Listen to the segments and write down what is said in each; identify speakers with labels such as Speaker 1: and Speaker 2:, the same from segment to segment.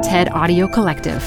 Speaker 1: TED Audio Collective.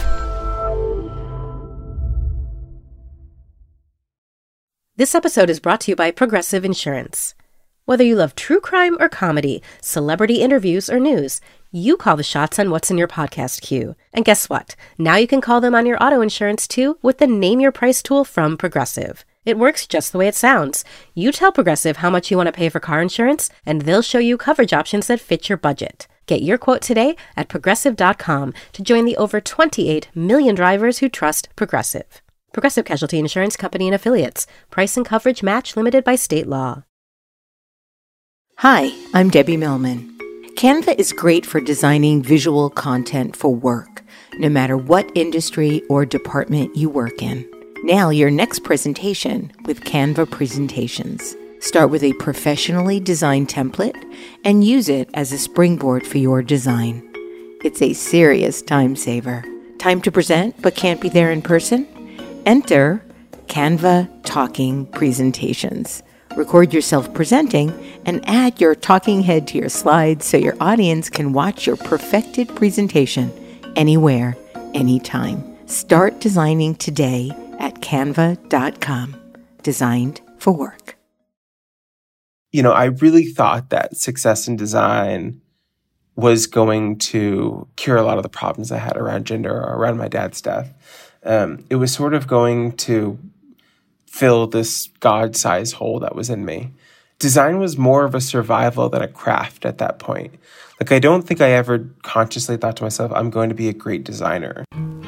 Speaker 1: This episode is brought to you by Progressive Insurance. Whether you love true crime or comedy, celebrity interviews or news, you call the shots on what's in your podcast queue. And guess what? Now you can call them on your auto insurance too with the Name Your Price tool from Progressive. It works just the way it sounds. You tell Progressive how much you want to pay for car insurance, and they'll show you coverage options that fit your budget. Get your quote today at Progressive.com to join the over 28 million drivers who trust Progressive. Progressive Casualty Insurance Company and Affiliates. Price and coverage match limited by state law.
Speaker 2: Hi, I'm Debbie Millman. Canva is great for designing visual content for work, no matter what industry or department you work in. Nail your next presentation with Canva Presentations. Start with a professionally designed template and use it as a springboard for your design. It's a serious time saver. Time to present but can't be there in person? Enter Canva Talking Presentations. Record yourself presenting and add your talking head to your slides so your audience can watch your perfected presentation anywhere, anytime. Start designing today at canva.com. Designed for work.
Speaker 3: You know, I really thought that success in design was going to cure a lot of the problems I had around gender or around my dad's death. It was sort of going to fill this God-sized hole that was in me. Design was more of a survival than a craft at that point. Like, I don't think I ever consciously thought to myself, I'm going to be a great designer.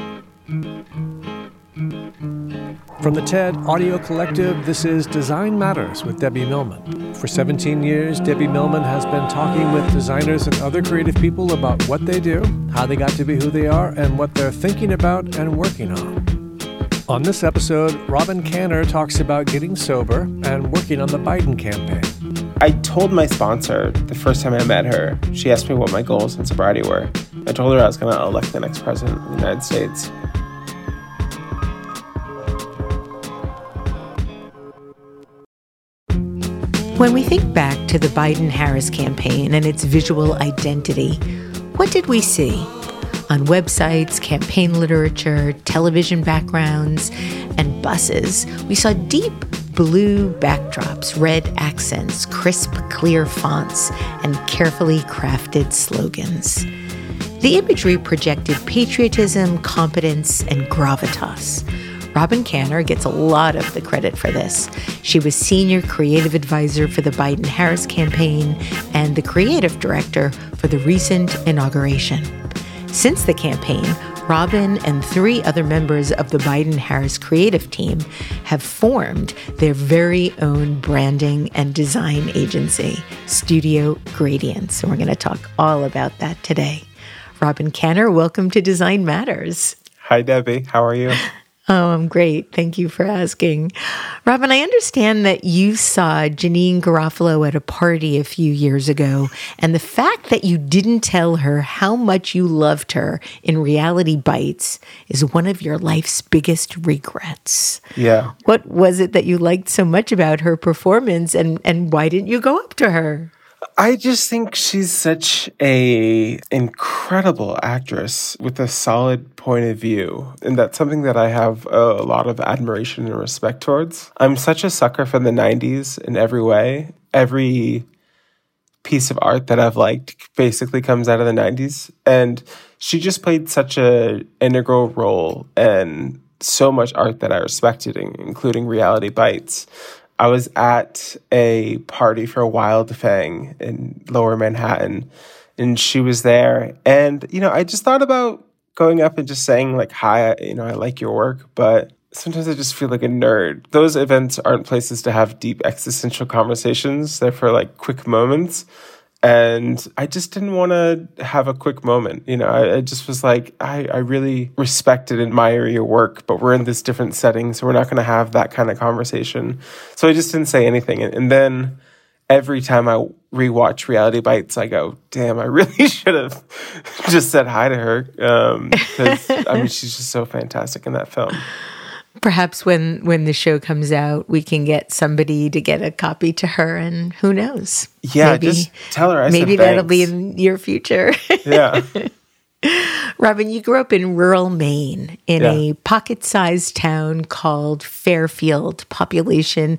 Speaker 4: From the TED Audio Collective, this is Design Matters with Debbie Millman. For 17 years, Debbie Millman has been talking with designers and other creative people about what they do, how they got to be who they are, and what they're thinking about and working on. On this episode, Robin Canner talks about getting sober and working on the Biden campaign.
Speaker 3: I told my sponsor the first time I met her, she asked me what my goals in sobriety were. I told her I was going to elect the next president of the United States.
Speaker 2: When we think back to the Biden-Harris campaign and its visual identity, what did we see? On websites, campaign literature, television backgrounds, and buses, we saw deep blue backdrops, red accents, crisp, clear fonts, and carefully crafted slogans. The imagery projected patriotism, competence, and gravitas. Robin Canner gets a lot of the credit for this. She was senior creative advisor for the Biden-Harris campaign and the creative director for the recent inauguration. Since the campaign, Robin and 3 other members of the Biden-Harris creative team have formed their very own branding and design agency, Studio Gradients. And we're going to talk all about that today. Robin Canner, welcome to Design Matters.
Speaker 3: Hi, Debbie. How are you?
Speaker 2: Oh, I'm great. Thank you for asking. Robin, I understand that you saw Janeane Garofalo at a party a few years ago, and the fact that you didn't tell her how much you loved her in Reality Bites is one of your life's biggest regrets.
Speaker 3: Yeah.
Speaker 2: What was it that you liked so much about her performance, and why didn't you go up to her?
Speaker 3: I just think she's such a incredible actress with a solid point of view. And that's something that I have a lot of admiration and respect towards. I'm such a sucker for the 90s in every way. Every piece of art that I've liked basically comes out of the 90s. And she just played such an integral role in so much art that I respected, including Reality Bites. I was at a party for Wild Fang in Lower Manhattan, and she was there. And, you know, I just thought about going up and just saying, like, hi, I like your work, but sometimes I just feel like a nerd. Those events aren't places to have deep existential conversations. They're for, like, quick moments. And I just didn't want to have a quick moment. You know, I just was like, I really respect and admire your work, but we're in this different setting, so we're not going to have that kind of conversation. So I just didn't say anything. And then every time I rewatch Reality Bites, I go, damn, I really should have just said hi to her. Because, I mean, she's just so fantastic in that film.
Speaker 2: Perhaps when the show comes out, we can get somebody to get a copy to her, and who knows?
Speaker 3: Yeah, maybe, just tell her I said
Speaker 2: maybe
Speaker 3: thanks.
Speaker 2: That'll be in your future.
Speaker 3: Yeah.
Speaker 2: Robin, you grew up in rural Maine in a pocket-sized town called Fairfield, population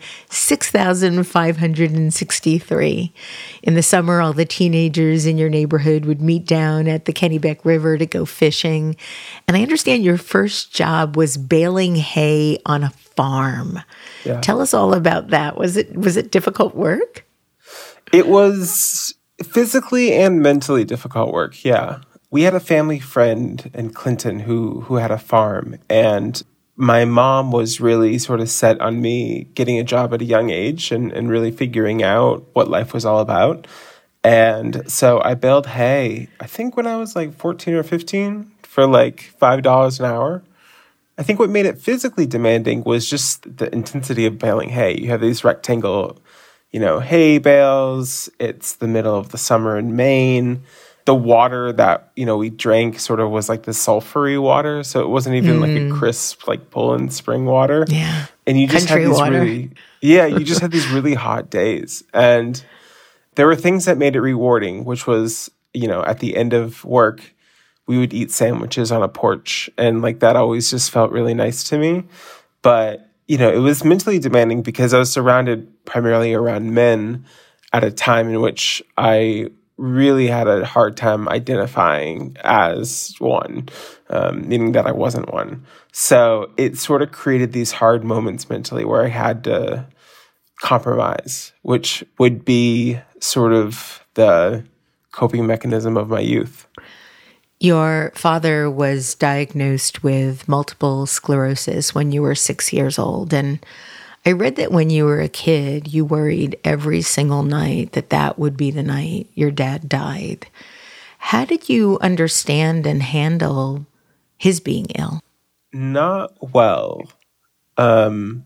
Speaker 2: 6,563. In the summer, all the teenagers in your neighborhood would meet down at the Kennebec River to go fishing. And I understand your first job was baling hay on a farm. Yeah. Tell us all about that. Was it difficult work?
Speaker 3: It was physically and mentally difficult work, yeah. We had a family friend in Clinton who had a farm, and my mom was really sort of set on me getting a job at a young age and really figuring out what life was all about. And so I baled hay, I think when I was like 14 or 15, for like $5 an hour. I think what made it physically demanding was just the intensity of baling hay. You have these rectangle, hay bales. It's the middle of the summer in Maine. The water that, we drank sort of was like the sulfury water. So it wasn't even like a crisp, like Poland spring water.
Speaker 2: Yeah.
Speaker 3: And you just
Speaker 2: Country
Speaker 3: had these
Speaker 2: water.
Speaker 3: you just had these really hot days. And there were things that made it rewarding, which was, at the end of work, we would eat sandwiches on a porch. And like that always just felt really nice to me. But, it was mentally demanding because I was surrounded primarily around men at a time in which I really had a hard time identifying as one, meaning that I wasn't one. So it sort of created these hard moments mentally where I had to compromise, which would be sort of the coping mechanism of my youth.
Speaker 2: Your father was diagnosed with multiple sclerosis when you were 6 years old, and I read that when you were a kid, you worried every single night that would be the night your dad died. How did you understand and handle his being ill?
Speaker 3: Not well. Oh,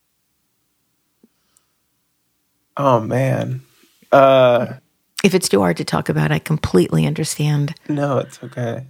Speaker 3: man.
Speaker 2: If it's too hard to talk about, I completely understand.
Speaker 3: No, it's okay.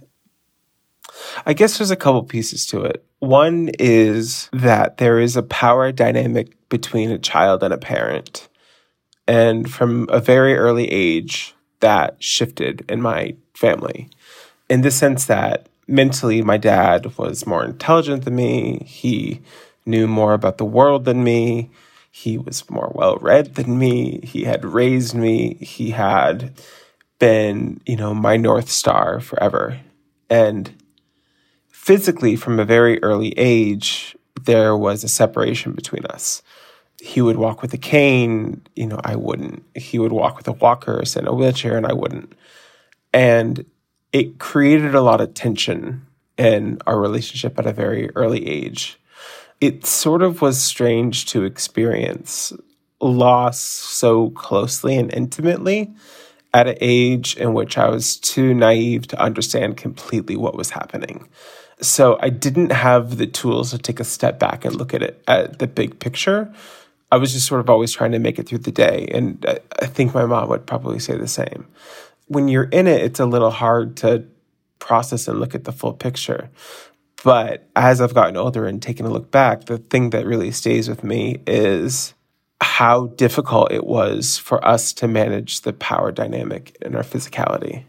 Speaker 3: I guess there's a couple pieces to it. One is that there is a power dynamic between a child and a parent. And from a very early age, that shifted in my family. In the sense that mentally, my dad was more intelligent than me. He knew more about the world than me. He was more well-read than me. He had raised me. He had been, my North Star forever. And physically, from a very early age, there was a separation between us. He would walk with a cane, I wouldn't. He would walk with a walker, sit in a wheelchair, and I wouldn't. And it created a lot of tension in our relationship at a very early age. It sort of was strange to experience loss so closely and intimately at an age in which I was too naive to understand completely what was happening. So I didn't have the tools to take a step back and look at it, at the big picture. I was just sort of always trying to make it through the day. And I think my mom would probably say the same. When you're in it, it's a little hard to process and look at the full picture. But as I've gotten older and taken a look back, the thing that really stays with me is how difficult it was for us to manage the power dynamic in our physicality.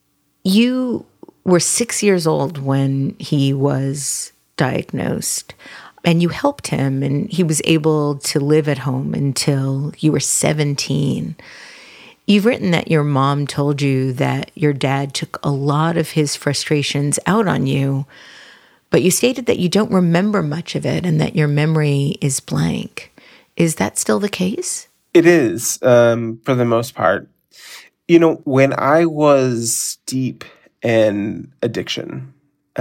Speaker 2: You were 6 years old when he was diagnosed, and you helped him, and he was able to live at home until you were 17. You've written that your mom told you that your dad took a lot of his frustrations out on you, but you stated that you don't remember much of it and that your memory is blank. Is that still the case?
Speaker 3: It is, for the most part. When I was deep in addiction,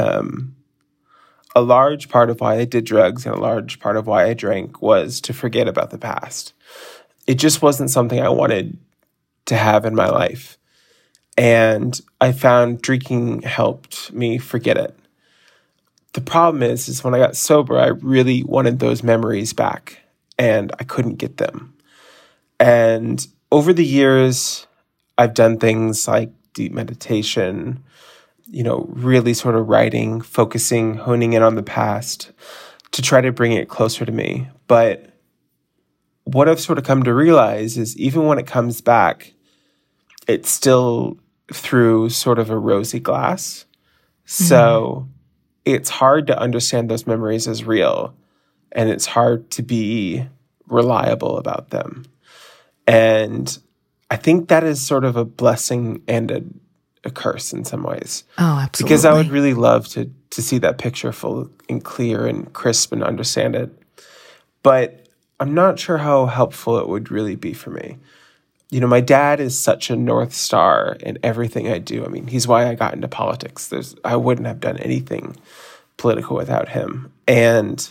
Speaker 3: a large part of why I did drugs and a large part of why I drank was to forget about the past. It just wasn't something I wanted to have in my life. And I found drinking helped me forget it. The problem is when I got sober, I really wanted those memories back, and I couldn't get them. And over the years, I've done things like deep meditation, really sort of writing, focusing, honing in on the past to try to bring it closer to me. But what I've sort of come to realize is even when it comes back, it's still through sort of a rosy glass. So it's hard to understand those memories as real, and it's hard to be reliable about them. And I think that is sort of a blessing and a curse in some ways.
Speaker 2: Oh, absolutely.
Speaker 3: Because I would really love to see that picture full and clear and crisp and understand it. But I'm not sure how helpful it would really be for me. You know, my dad is such a North Star in everything I do. I mean, he's why I got into politics. I wouldn't have done anything political without him. And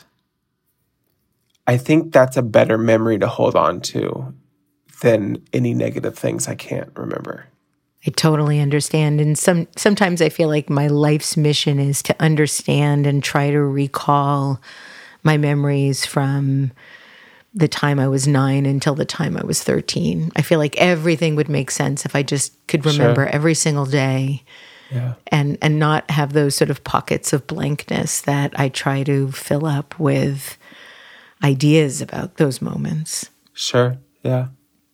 Speaker 3: I think that's a better memory to hold on to than any negative things I can't remember.
Speaker 2: I totally understand. And sometimes I feel like my life's mission is to understand and try to recall my memories from the time I was 9 until the time I was 13. I feel like everything would make sense if I just could remember every single day.
Speaker 3: Yeah.
Speaker 2: And not have those sort of pockets of blankness that I try to fill up with ideas about those moments.
Speaker 3: Sure. Yeah.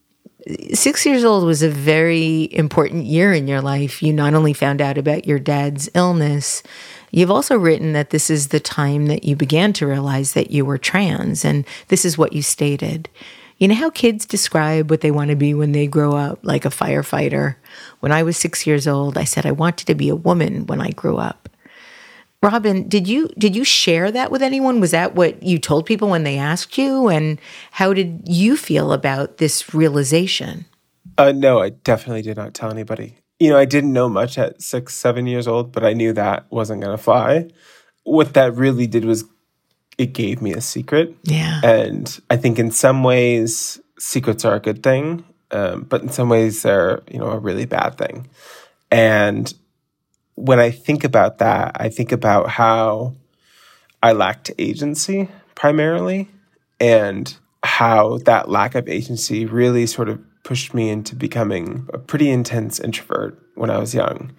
Speaker 2: 6 years old was a very important year in your life. You not only found out about your dad's illness, you've also written that this is the time that you began to realize that you were trans, and this is what you stated. You know how kids describe what they want to be when they grow up, like a firefighter? When I was 6 years old, I said I wanted to be a woman when I grew up. Robin, did you share that with anyone? Was that what you told people when they asked you? And how did you feel about this realization?
Speaker 3: No, I definitely did not tell anybody. You know, I didn't know much at 6, 7 years old, but I knew that wasn't going to fly. What that really did was it gave me a secret.
Speaker 2: Yeah.
Speaker 3: And I think in some ways, secrets are a good thing, but in some ways they're, a really bad thing. And when I think about that, I think about how I lacked agency primarily, and how that lack of agency really sort of pushed me into becoming a pretty intense introvert when I was young.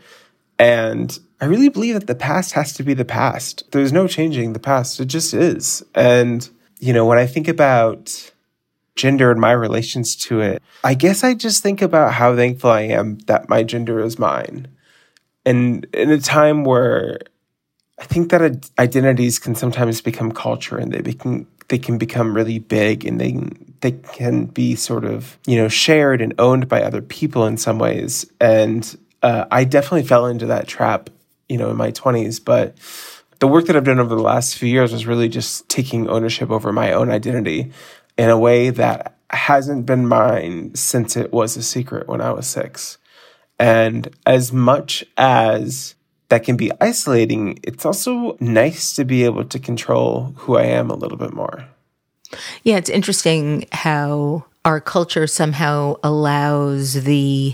Speaker 3: And I really believe that the past has to be the past. There's no changing the past. It just is. And, when I think about gender and my relations to it, I guess I just think about how thankful I am that my gender is mine. And in a time where I think that identities can sometimes become culture, and they can become really big, and they can be sort of, shared and owned by other people in some ways. And I definitely fell into that trap, in my 20s. But the work that I've done over the last few years was really just taking ownership over my own identity in a way that hasn't been mine since it was a secret when I was 6. And as much as that can be isolating, it's also nice to be able to control who I am a little bit more.
Speaker 2: Yeah, it's interesting how our culture somehow allows the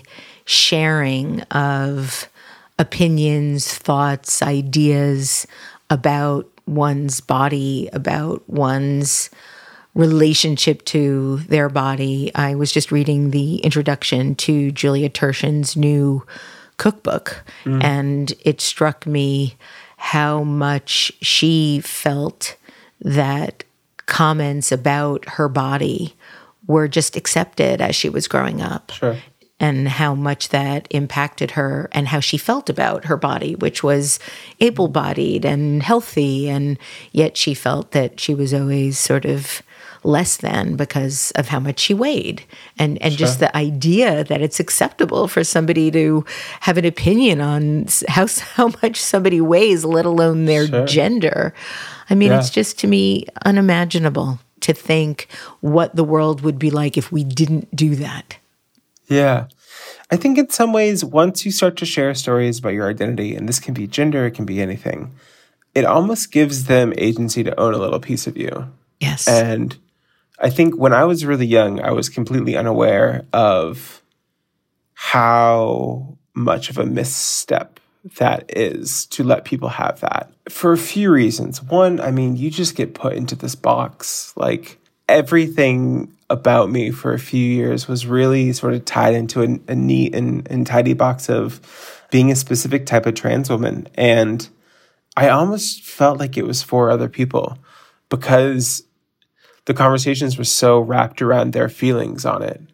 Speaker 2: sharing of opinions, thoughts, ideas about one's body, about one's relationship to their body. I was just reading the introduction to Julia Turshen's new cookbook, and it struck me how much she felt that comments about her body were just accepted as she was growing up.
Speaker 3: Sure.
Speaker 2: And how much that impacted her, and how she felt about her body, which was able-bodied and healthy, and yet she felt that she was always sort of less than because of how much she weighed. And
Speaker 3: Sure.
Speaker 2: just the idea that it's acceptable for somebody to have an opinion on how much somebody weighs, let alone their
Speaker 3: Sure.
Speaker 2: gender. I mean, It's just, to me, unimaginable to think what the world would be like if we didn't do that.
Speaker 3: Yeah. I think in some ways, once you start to share stories about your identity, and this can be gender, it can be anything, it almost gives them agency to own a little piece of you.
Speaker 2: Yes.
Speaker 3: And I think when I was really young, I was completely unaware of how much of a misstep that is to let people have that for a few reasons. One, I mean, you just get put into this box. Like, everything about me for a few years was really sort of tied into a neat and tidy box of being a specific type of trans woman. And I almost felt like it was for other people because the conversations were so wrapped around their feelings on it.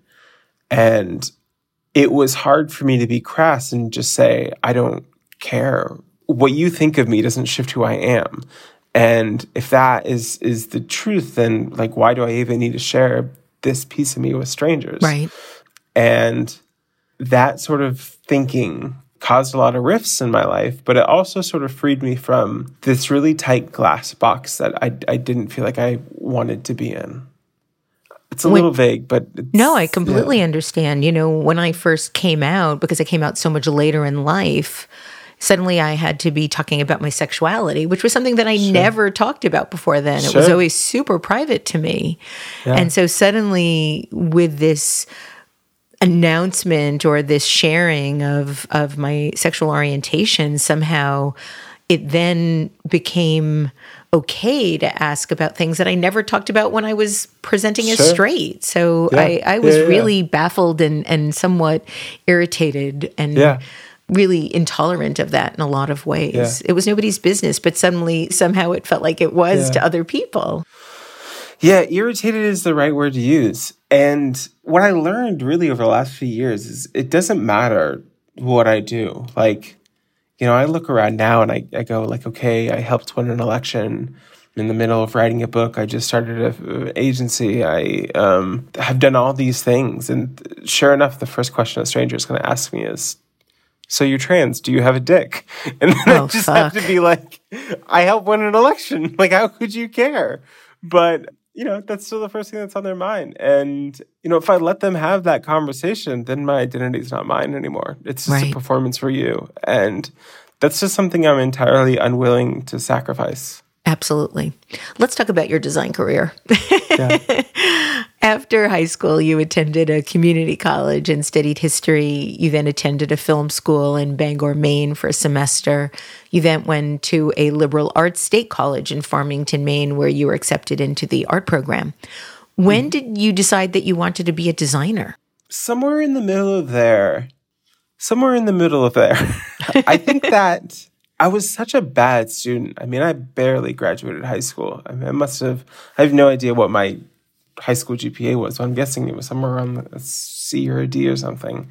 Speaker 3: And it was hard for me to be crass and just say, I don't care what you think of me doesn't shift who I am. And if that is the truth, then like, why do I even need to share this piece of me with strangers?
Speaker 2: Right.
Speaker 3: And that sort of thinking caused a lot of rifts in my life, but it also sort of freed me from this really tight glass box that I didn't feel like I wanted to be in. It's a little vague, but
Speaker 2: no, I completely understand. You know, when I first came out, because I came out so much later in life, suddenly I had to be talking about my sexuality, which was something that I never talked about before then. It was always super private to me. Yeah. And so suddenly with this announcement or this sharing of my sexual orientation, somehow it then became okay to ask about things that I never talked about when I was presenting as straight. So I was really baffled and somewhat irritated and really intolerant of that in a lot of ways. Yeah. It was nobody's business, but suddenly, somehow it felt like it was to other people.
Speaker 3: Yeah, irritated is the right word to use. And what I learned really over the last few years is it doesn't matter what I do. Like, you know, I look around now and I go like, okay, I helped win an election. I'm in the middle of writing a book. I just started an agency. I have done all these things. And sure enough, the first question a stranger is going to ask me is, so you're trans, do you have a dick? And then I just have to be like, I helped win an election. Like, how could you care? But, you know, that's still the first thing that's on their mind. And, you know, if I let them have that conversation, then my identity is not mine anymore. It's just a performance for you. And that's just something I'm entirely unwilling to sacrifice.
Speaker 2: Absolutely. Let's talk about your design career. After high school, you attended a community college and studied history. You then attended a film school in Bangor, Maine for a semester. You then went to a liberal arts state college in Farmington, Maine, where you were accepted into the art program. When did you decide that you wanted to be a designer?
Speaker 3: Somewhere in the middle of there. I think that I was such a bad student. I mean, I barely graduated high school. I mean, I have no idea what my high school GPA was. So I'm guessing it was somewhere around a C or a D or something.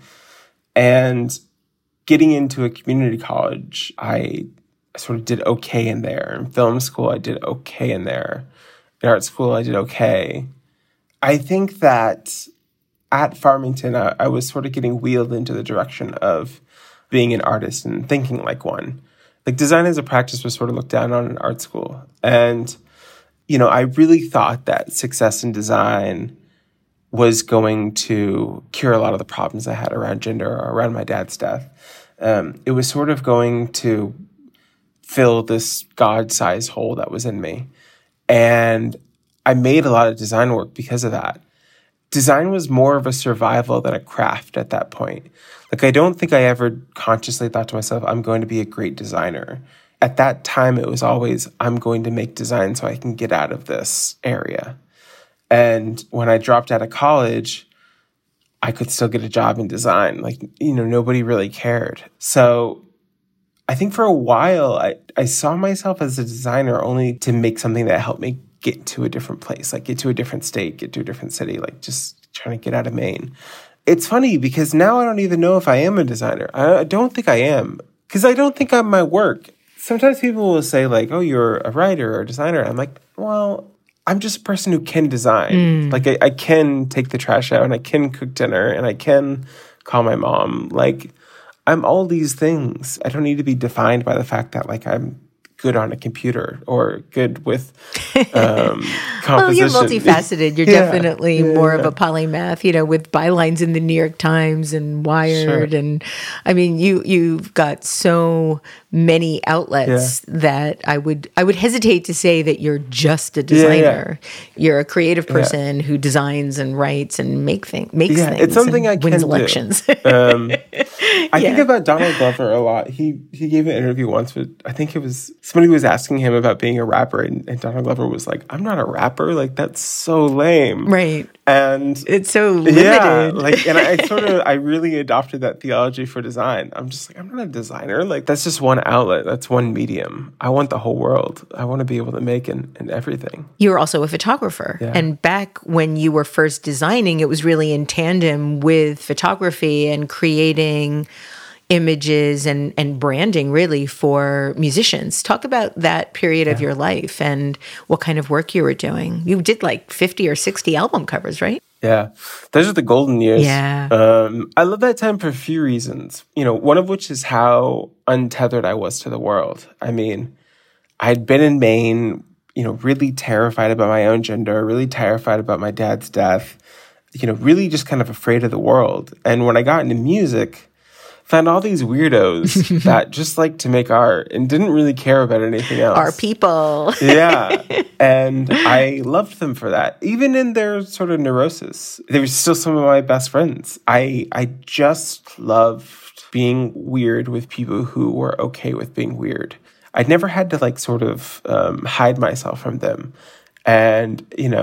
Speaker 3: And getting into a community college, I sort of did okay in there. In film school, I did okay in there. In art school, I did okay. I think that at Farmington, I was sort of getting wheeled into the direction of being an artist and thinking like one. Like, design as a practice was sort of looked down on in art school. And, you know, I really thought that success in design was going to cure a lot of the problems I had around gender or around my dad's death. It was sort of going to fill this God-sized hole that was in me. And I made a lot of design work because of that. Design was more of a survival than a craft at that point. Like, I don't think I ever consciously thought to myself, I'm going to be a great designer. At that time, it was always, I'm going to make design so I can get out of this area. And when I dropped out of college, I could still get a job in design. Like, you know, nobody really cared. So I think for a while, I saw myself as a designer only to make something that helped me get to a different place, like get to a different state, get to a different city, like just trying to get out of Maine. It's funny because now I don't even know if I am a designer. I don't think I am, because I don't think I'm my work. Sometimes people will say like, oh, you're a writer or a designer. I'm like, well, I'm just a person who can design. Like I can take the trash out and I can cook dinner and I can call my mom. Like, I'm all these things. I don't need to be defined by the fact that like I'm good on a computer or good with composition.
Speaker 2: Well, you're multifaceted. You're definitely more of a polymath, you know, with bylines in the New York Times and Wired. And I mean, you've got so many outlets that I would hesitate to say that you're just a designer. You're a creative person who designs and writes and makes things.
Speaker 3: It's something I can
Speaker 2: wins elections.
Speaker 3: I think about Donald Glover a lot. He gave an interview once with, I think it was, somebody was asking him about being a rapper, and Donald Glover was like, I'm not a rapper. Like, that's so lame.
Speaker 2: Right.
Speaker 3: And
Speaker 2: it's so limited.
Speaker 3: Yeah, like, and I really adopted that theology for design. I'm just like, I'm not a designer. Like, that's just one outlet. That's one medium. I want the whole world. I want to be able to make in everything.
Speaker 2: You were also a photographer. Yeah. And back when you were first designing, it was really in tandem with photography and creating images and branding really for musicians. Talk about that period of your life and what kind of work you were doing. You did like 50 or 60 album covers, right?
Speaker 3: Yeah, those are the golden years.
Speaker 2: Yeah.
Speaker 3: I love that time for a few reasons, one of which is how untethered I was to the world. I mean, I'd been in Maine, really terrified about my own gender, really terrified about my dad's death, really just kind of afraid of the world. And when I got into music, found all these weirdos that just like to make art and didn't really care about anything else.
Speaker 2: Our people.
Speaker 3: Yeah. And I loved them for that. Even in their sort of neurosis, they were still some of my best friends. I just loved being weird with people who were okay with being weird. I'd never had to like sort of hide myself from them. And,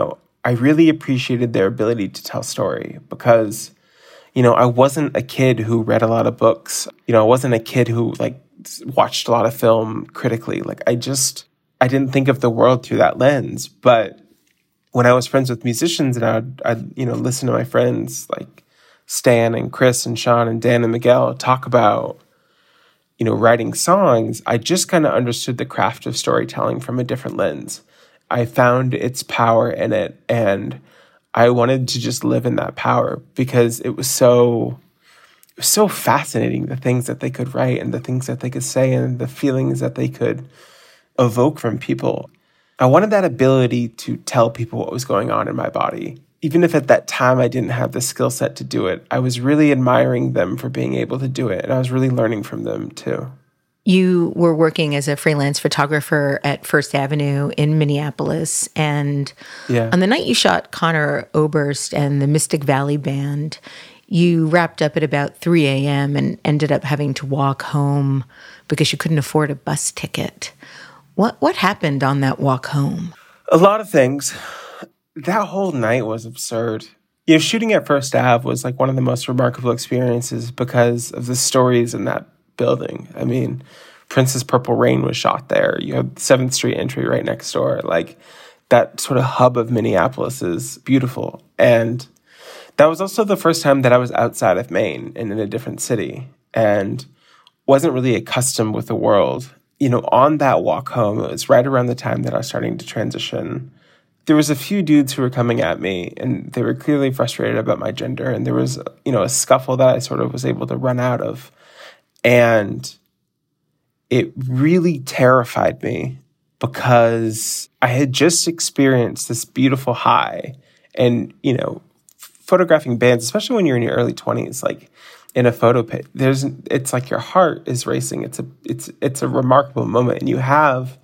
Speaker 3: I really appreciated their ability to tell story because I wasn't a kid who read a lot of books. I wasn't a kid who like watched a lot of film critically. Like I didn't think of the world through that lens. But when I was friends with musicians and I'd listen to my friends like Stan and Chris and Sean and Dan and Miguel talk about, writing songs, I just kind of understood the craft of storytelling from a different lens. I found its power in it, and I wanted to just live in that power because it was so fascinating, the things that they could write and the things that they could say and the feelings that they could evoke from people. I wanted that ability to tell people what was going on in my body. Even if at that time I didn't have the skill set to do it, I was really admiring them for being able to do it, and I was really learning from them too.
Speaker 2: You were working as a freelance photographer at First Avenue in Minneapolis, and on the night you shot Conor Oberst and the Mystic Valley Band, you wrapped up at about 3 a.m. and ended up having to walk home because you couldn't afford a bus ticket. What happened on that walk home?
Speaker 3: A lot of things. That whole night was absurd. Shooting at First Ave was like one of the most remarkable experiences because of the stories in that building. I mean, Prince's Purple Rain was shot there. You have 7th Street entry right next door. Like that sort of hub of Minneapolis is beautiful. And that was also the first time that I was outside of Maine and in a different city and wasn't really accustomed with the world. On that walk home, it was right around the time that I was starting to transition. There was a few dudes who were coming at me, and they were clearly frustrated about my gender. And there was, a scuffle that I sort of was able to run out of. And it really terrified me because I had just experienced this beautiful high. And, photographing bands, especially when you're in your early 20s, like in a photo pit, it's like your heart is racing. It's a remarkable moment. And you have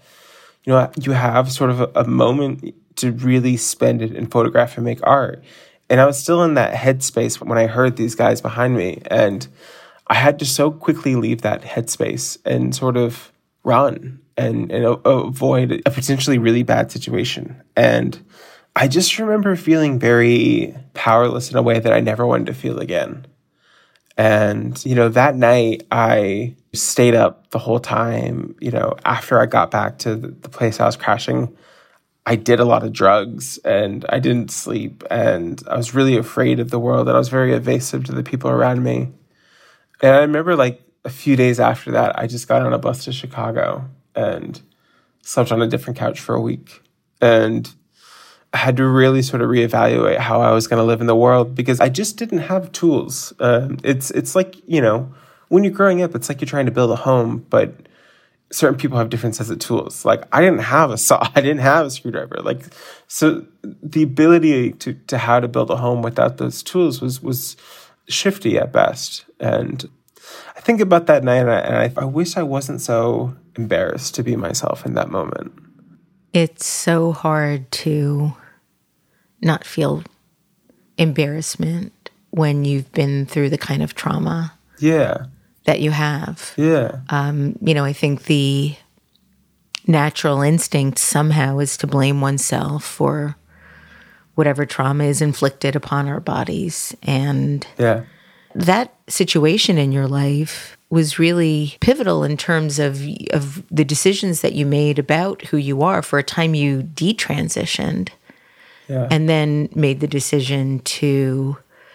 Speaker 3: sort of a moment to really spend it and photograph and make art. And I was still in that headspace when I heard these guys behind me. And I had to so quickly leave that headspace and sort of run and avoid a potentially really bad situation. And I just remember feeling very powerless in a way that I never wanted to feel again. And, that night I stayed up the whole time. After I got back to the place I was crashing, I did a lot of drugs and I didn't sleep and I was really afraid of the world and I was very evasive to the people around me. And I remember like a few days after that, I just got on a bus to Chicago and slept on a different couch for a week. And I had to really sort of reevaluate how I was going to live in the world because I just didn't have tools. It's like, when you're growing up, it's like you're trying to build a home, but certain people have different sets of tools. Like I didn't have a saw, I didn't have a screwdriver. Like, so the ability to how to build a home without those tools was shifty at best. And I think about that night and I wish I wasn't so embarrassed to be myself in that moment.
Speaker 2: It's so hard to not feel embarrassment when you've been through the kind of trauma that you have.
Speaker 3: Yeah.
Speaker 2: I think the natural instinct somehow is to blame oneself for whatever trauma is inflicted upon our bodies. And that situation in your life was really pivotal in terms of the decisions that you made about who you are. For a time you detransitioned and then made the decision to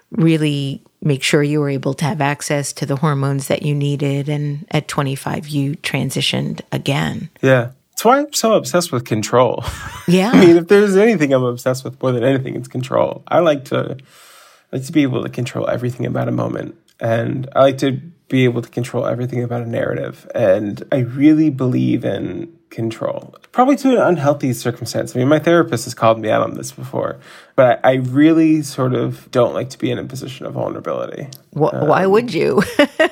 Speaker 2: really make sure you were able to have access to the hormones that you needed. And at 25, you transitioned again.
Speaker 3: Yeah. That's why I'm so obsessed with control.
Speaker 2: Yeah.
Speaker 3: I mean, if there's anything I'm obsessed with more than anything, it's control. I like to be able to control everything about a moment. And I like to be able to control everything about a narrative. And I really believe in control, probably to an unhealthy circumstance. I mean, my therapist has called me out on this before, but I really sort of don't like to be in a position of vulnerability.
Speaker 2: Why would you?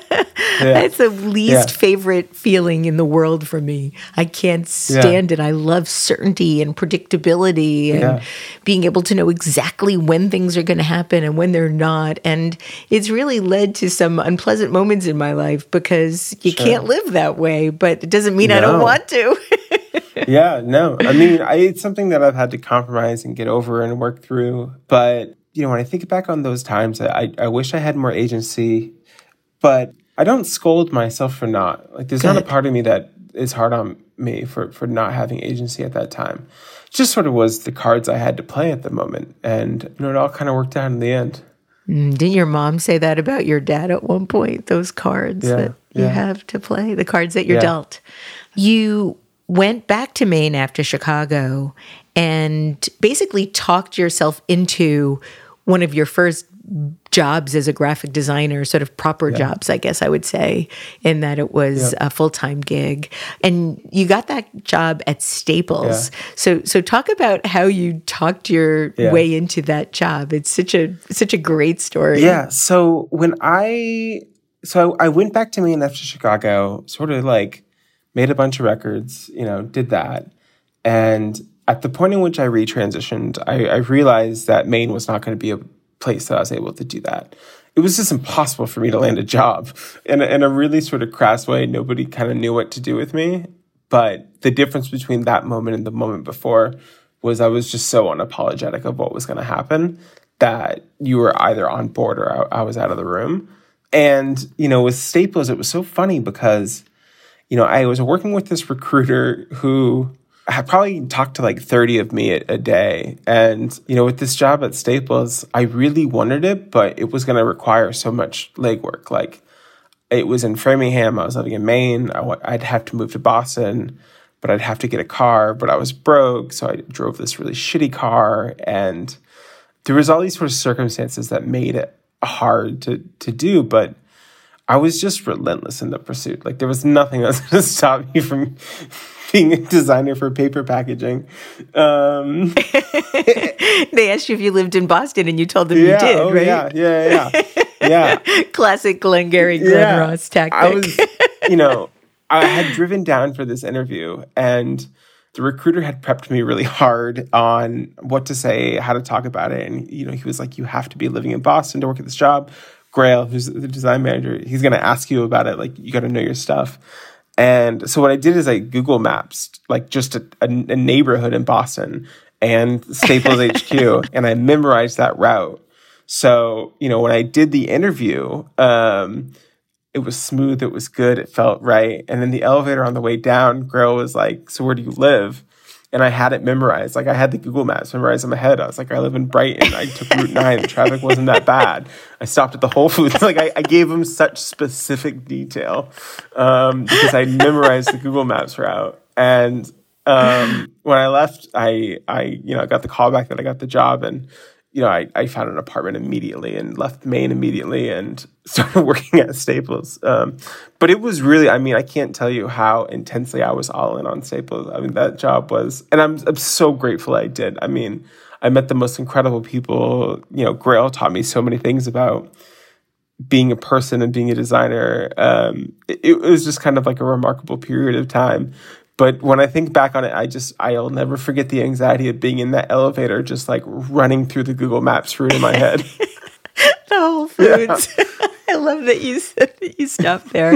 Speaker 2: That's the least favorite feeling in the world for me. I can't stand it. I love certainty and predictability and being able to know exactly when things are going to happen and when they're not. And it's really led to some unpleasant moments in my life because you can't live that way, but it doesn't mean I don't want to.
Speaker 3: Yeah, no. I mean, it's something that I've had to compromise and get over and work through. But, you know, when I think back on those times, I wish I had more agency, but I don't scold myself for not. Like, there's not a part of me that is hard on me for not having agency at that time. It just sort of was the cards I had to play at the moment. And, you know, it all kind of worked out in the end.
Speaker 2: Didn't your mom say that about your dad at one point? Those cards that you have to play, the cards that you're dealt. You went back to Maine after Chicago and basically talked yourself into one of your first jobs as a graphic designer, sort of proper jobs, I guess I would say, in that it was a full-time gig. And you got that job at Staples. So talk about how you talked your way into that job. It's such a great story.
Speaker 3: Yeah. So when I went back to Maine after Chicago, sort of like made a bunch of records, you know, did that. And at the point in which I retransitioned, I realized that Maine was not going to be a place that I was able to do that. It was just impossible for me to land a job. In a really sort of crass way, nobody kind of knew what to do with me. But the difference between that moment and the moment before was I was just so unapologetic of what was going to happen that you were either on board or I was out of the room. And, you know, with Staples, it was so funny because, you know, I was working with this recruiter who I probably talked to like 30 of me a day. And, you know, with this job at Staples, I really wanted it, but it was going to require so much legwork. Like, it was in Framingham. I was living in Maine. I'd have to move to Boston, but I'd have to get a car. But I was broke, so I drove this really shitty car. And there was all these sort of circumstances that made it hard to do, but I was just relentless in the pursuit. Like, there was nothing that was going to stop me from being a designer for paper packaging.
Speaker 2: They asked you if you lived in Boston, and you told them you did, right?
Speaker 3: Yeah.
Speaker 2: Classic Glengarry Glen Ross tactic.
Speaker 3: I had driven down for this interview, and the recruiter had prepped me really hard on what to say, how to talk about it. And, you know, he was like, you have to be living in Boston to work at this job. Grail, who's the design manager, he's going to ask you about it. Like, you got to know your stuff. And so what I did is I Google Maps, like just a neighborhood in Boston and Staples HQ, and I memorized that route. So, you know, when I did the interview, it was smooth, it was good, it felt right. And then the elevator on the way down, Grail was like, so where do you live? And I had it memorized. Like, I had the Google Maps memorized in my head. I was like, I live in Brighton. I took Route 9. The traffic wasn't that bad. I stopped at the Whole Foods. Like, I gave him such specific detail because I memorized the Google Maps route. And when I left, I got the call back that I got the job. And, you know, I found an apartment immediately and left Maine immediately and started working at Staples. But it was really, I mean, I can't tell you how intensely I was all in on Staples. I mean, that job was, and I'm so grateful I did. I mean, I met the most incredible people. You know, Grail taught me so many things about being a person and being a designer. It was just kind of like a remarkable period of time. But when I think back on it, I'll never forget the anxiety of being in that elevator, just like running through the Google Maps route in my head.
Speaker 2: The Whole Foods. Yeah. I love that you said that you stopped there.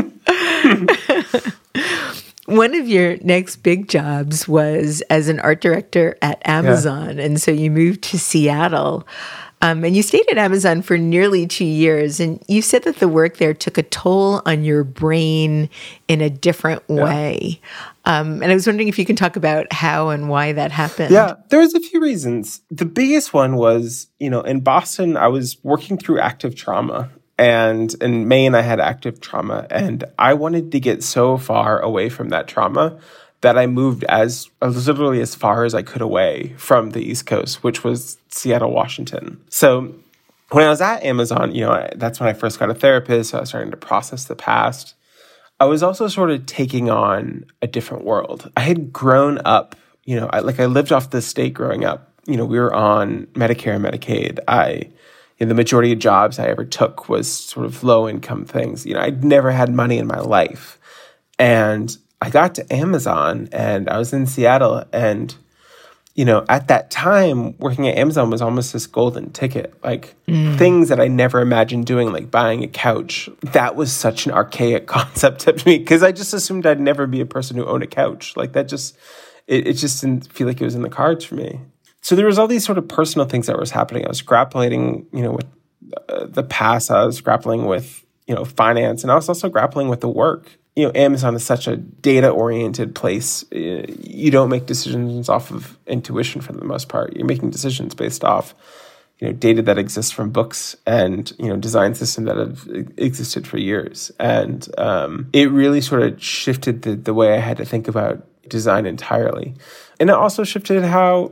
Speaker 2: One of your next big jobs was as an art director at Amazon. Yeah. And so you moved to Seattle. And you stayed at Amazon for nearly 2 years. And you said that the work there took a toll on your brain in a different way. And I was wondering if you can talk about how and why that happened.
Speaker 3: Yeah, there's a few reasons. The biggest one was, in Boston, I was working through active trauma. And in Maine, I had active trauma. And I wanted to get so far away from that trauma that I moved literally as far as I could away from the East Coast, which was Seattle, Washington. So when I was at Amazon, that's when I first got a therapist. So I was starting to process the past. I was also sort of taking on a different world. I had grown up, I lived off the state growing up. We were on Medicare and Medicaid. The majority of jobs I ever took was sort of low income things. I'd never had money in my life. And I got to Amazon and I was in Seattle. And, at that time, working at Amazon was almost this golden ticket. Things that I never imagined doing, like buying a couch. That was such an archaic concept to me because I just assumed I'd never be a person who owned a couch. It just didn't feel like it was in the cards for me. So there was all these sort of personal things that was happening. I was grappling, with the past. I was grappling with, finance. And I was also grappling with the work. Amazon is such a data-oriented place. You don't make decisions off of intuition for the most part. You're making decisions based off, data that exists from books and, design systems that have existed for years. And it really sort of shifted the way I had to think about design entirely. And it also shifted how,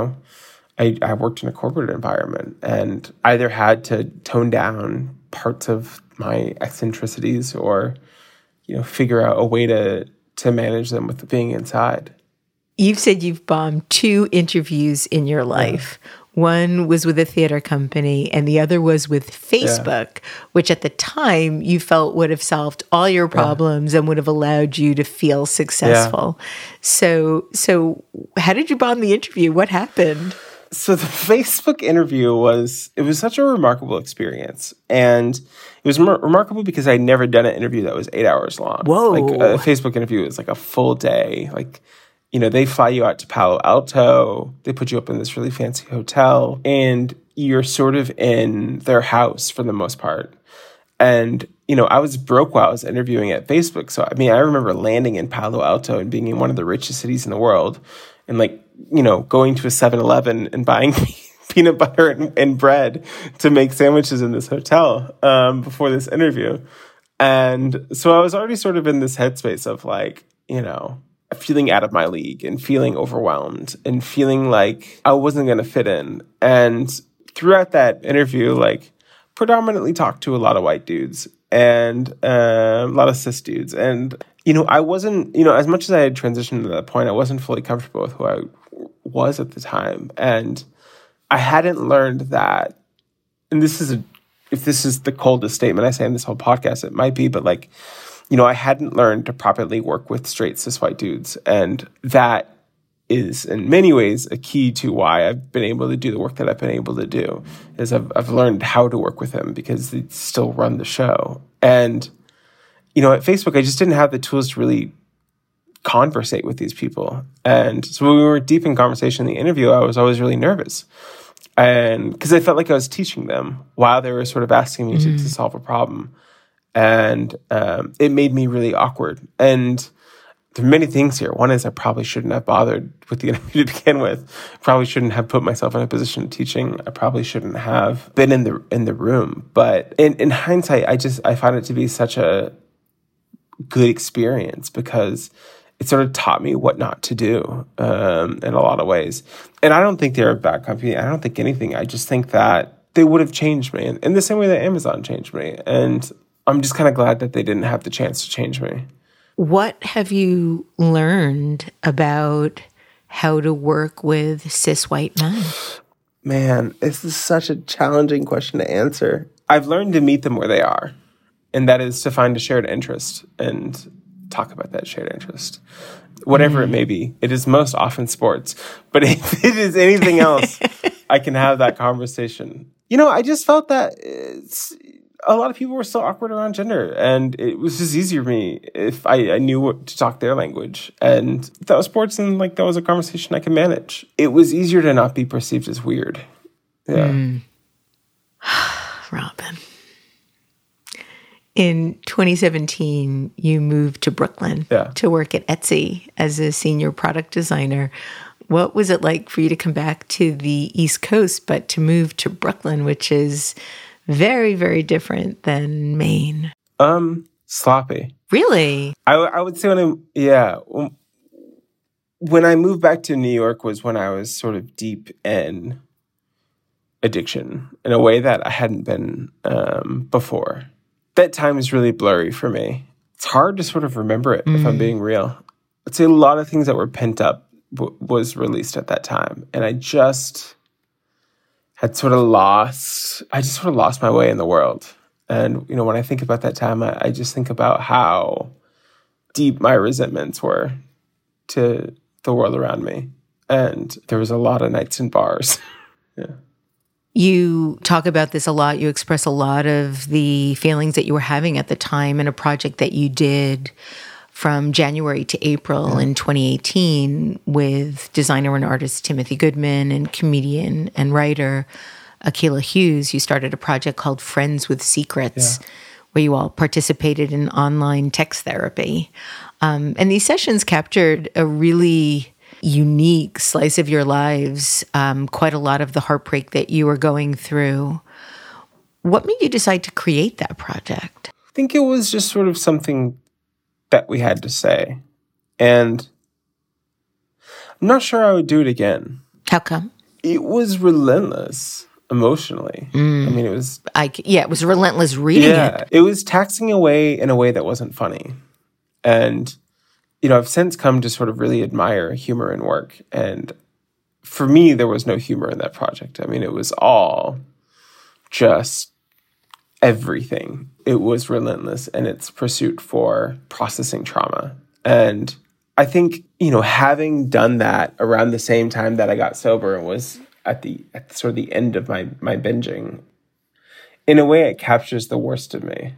Speaker 3: I worked in a corporate environment and either had to tone down parts of my eccentricities or, figure out a way to manage them with being inside.
Speaker 2: You've said you've bombed 2 interviews in your life. Yeah. One was with a theater company and the other was with Facebook, which at the time you felt would have solved all your problems and would have allowed you to feel successful. Yeah. So how did you bomb the interview? What happened?
Speaker 3: So the Facebook interview was such a remarkable experience. And it was remarkable because I'd never done an interview that was 8 hours long.
Speaker 2: Whoa.
Speaker 3: A Facebook interview is like a full day. They fly you out to Palo Alto. They put you up in this really fancy hotel. And you're sort of in their house for the most part. And, I was broke while I was interviewing at Facebook. So, I remember landing in Palo Alto and being in one of the richest cities in the world. And going to a 7-Eleven and buying peanut butter and bread to make sandwiches in this hotel before this interview. And so I was already sort of in this headspace of feeling out of my league and feeling overwhelmed and feeling like I wasn't going to fit in. And throughout that interview, predominantly talked to a lot of white dudes and a lot of cis dudes. And I wasn't, as much as I had transitioned to that point, I wasn't fully comfortable with who I was at the time. And I hadn't learned that, and if this is the coldest statement I say in this whole podcast, it might be, but I hadn't learned to properly work with straight cis white dudes. And that is in many ways a key to why I've been able to do the work that I've been able to do, is I've learned how to work with them because they still run the show. And at Facebook, I just didn't have the tools to really conversate with these people. And so when we were deep in conversation in the interview, I was always really nervous. And because I felt like I was teaching them while they were sort of asking me to solve a problem. And it made me really awkward. And there are many things here. One is I probably shouldn't have bothered with the interview to begin with. Probably shouldn't have put myself in a position of teaching. I probably shouldn't have been in the room. But in hindsight, I found it to be such a good experience because it sort of taught me what not to do in a lot of ways. And I don't think they're a bad company. I don't think anything. I just think that they would have changed me in the same way that Amazon changed me. And I'm just kind of glad that they didn't have the chance to change me.
Speaker 2: What have you learned about how to work with cis white men?
Speaker 3: Man, this is such a challenging question to answer. I've learned to meet them where they are, and that is to find a shared interest and talk about that shared interest. Whatever it may be. It is most often sports, but if it is anything else, I can have that conversation. I just felt that a lot of people were so awkward around gender, and it was just easier for me if I knew what to talk their language. And that was sports, and that was a conversation I could manage. It was easier to not be perceived as weird. Yeah.
Speaker 2: Robin. In 2017, you moved to Brooklyn to work at Etsy as a senior product designer. What was it like for you to come back to the East Coast, but to move to Brooklyn, which is very, very different than Maine?
Speaker 3: Sloppy.
Speaker 2: Really?
Speaker 3: I would say when I moved back to New York was when I was sort of deep in addiction in a way that I hadn't been before. That time is really blurry for me. It's hard to sort of remember it if I'm being real. I'd say a lot of things that were pent up was released at that time. And I just sort of lost my way in the world. And, when I think about that time, I just think about how deep my resentments were to the world around me. And there was a lot of nights in bars. Yeah.
Speaker 2: You talk about this a lot. You express a lot of the feelings that you were having at the time in a project that you did from January to April in 2018 with designer and artist Timothy Goodman and comedian and writer Akilah Hughes. You started a project called Friends with Secrets, where you all participated in online text therapy. And these sessions captured a really unique slice of your lives, quite a lot of the heartbreak that you were going through. What made you decide to create that project?
Speaker 3: I think it was just sort of something that we had to say. And I'm not sure I would do it again.
Speaker 2: How come?
Speaker 3: It was relentless emotionally. I mean, it was...
Speaker 2: it was relentless reading it.
Speaker 3: It was taxing away in a way that wasn't funny. And I've since come to sort of really admire humor in work. And for me, there was no humor in that project. I mean, it was all just everything. It was relentless in its pursuit for processing trauma. And I think, having done that around the same time that I got sober and was at sort of the end of my binging, in a way, it captures the worst of me.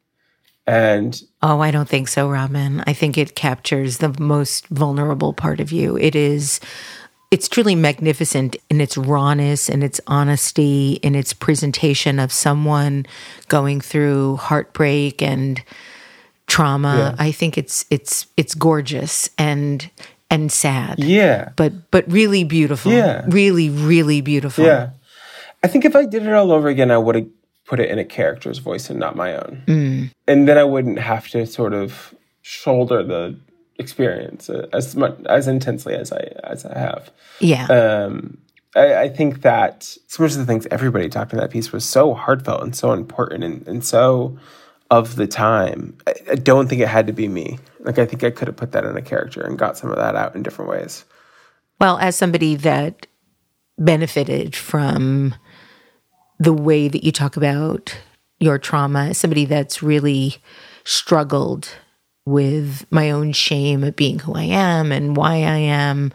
Speaker 3: And
Speaker 2: I don't think so, Robin. I think it captures the most vulnerable part of you. It's truly magnificent in its rawness and its honesty, in its presentation of someone going through heartbreak and trauma. I think it's gorgeous and sad.
Speaker 3: Yeah.
Speaker 2: But really beautiful.
Speaker 3: Yeah.
Speaker 2: Really, really beautiful.
Speaker 3: Yeah. I think if I did it all over again, I would have put it in a character's voice and not my own. And then I wouldn't have to sort of shoulder the experience as intensely as I have.
Speaker 2: Yeah.
Speaker 3: I think that so much of the things everybody talked in that piece was so heartfelt and so important and so of the time. I don't think it had to be me. I think I could have put that in a character and got some of that out in different ways.
Speaker 2: Well, as somebody that benefited from the way that you talk about your trauma, somebody that's really struggled with my own shame of being who I am and why I am.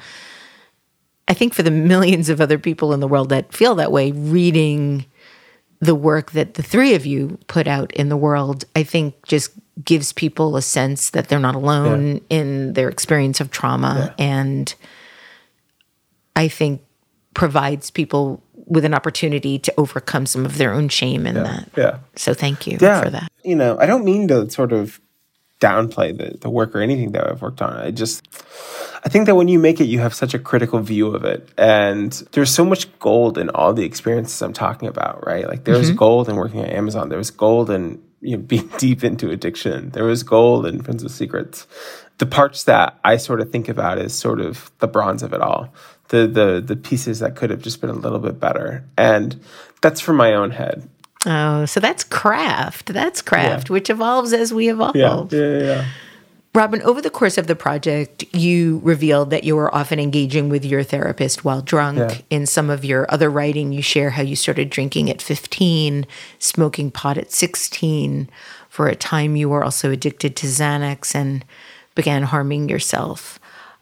Speaker 2: I think for the millions of other people in the world that feel that way, reading the work that the three of you put out in the world, I think just gives people a sense that they're not alone in their experience of trauma. And I think provides people with an opportunity to overcome some of their own shame in that.
Speaker 3: Yeah.
Speaker 2: So thank you for that.
Speaker 3: I don't mean to sort of downplay the work or anything that I've worked on. I think that when you make it, you have such a critical view of it. And there's so much gold in all the experiences I'm talking about, right? Like there's gold in working at Amazon. There was gold in being deep into addiction. There was gold in Friends with Secrets. The parts that I sort of think about is sort of the bronze of it all. The pieces that could have just been a little bit better. And that's from my own head.
Speaker 2: Oh, so that's craft. That's craft, which evolves as we evolve.
Speaker 3: Yeah.
Speaker 2: Robin, over the course of the project, you revealed that you were often engaging with your therapist while drunk.
Speaker 3: Yeah.
Speaker 2: In some of your other writing, you share how you started drinking at 15, smoking pot at 16. For a time, you were also addicted to Xanax and began harming yourself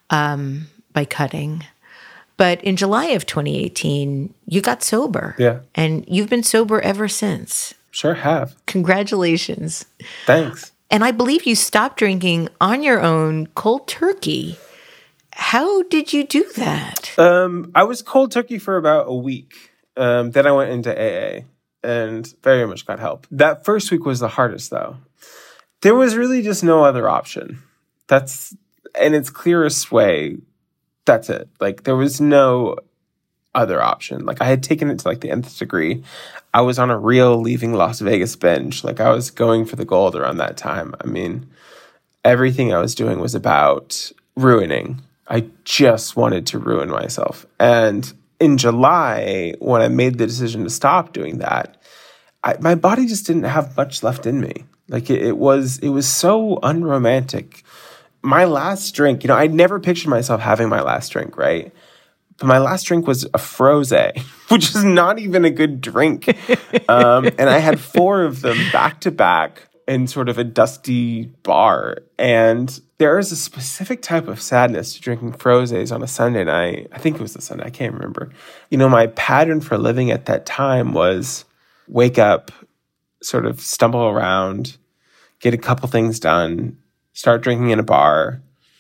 Speaker 2: by cutting. But in July of 2018, you got sober.
Speaker 3: Yeah.
Speaker 2: And you've been sober ever since.
Speaker 3: Sure have.
Speaker 2: Congratulations.
Speaker 3: Thanks.
Speaker 2: And I believe you stopped drinking on your own cold turkey. How did you do that?
Speaker 3: I was cold turkey for about a week. Then I went into AA. and very much got help. That first week was the hardest, though. There was really just no other option. That's, in its clearest way, that's it. Like, there was no other option. Like, I had taken it to like the nth degree. I was on a real leaving Las Vegas binge. Like, I was going for the gold around that time. I mean, everything I was doing was about ruining. I just wanted to ruin myself. And in July, when I made the decision to stop doing that, my body just didn't have much left in me. Like, it was so unromantic. My last drink, I'd never pictured myself having my last drink, right? But my last drink was a Frosé, which is not even a good drink. And I had 4 of them back to back in sort of a dusty bar. And there is a specific type of sadness to drinking Frosés on a Sunday night. I think it was a Sunday. I can't remember. My pattern for living at that time was wake up, sort of stumble around, get a couple things done, start drinking in a bar,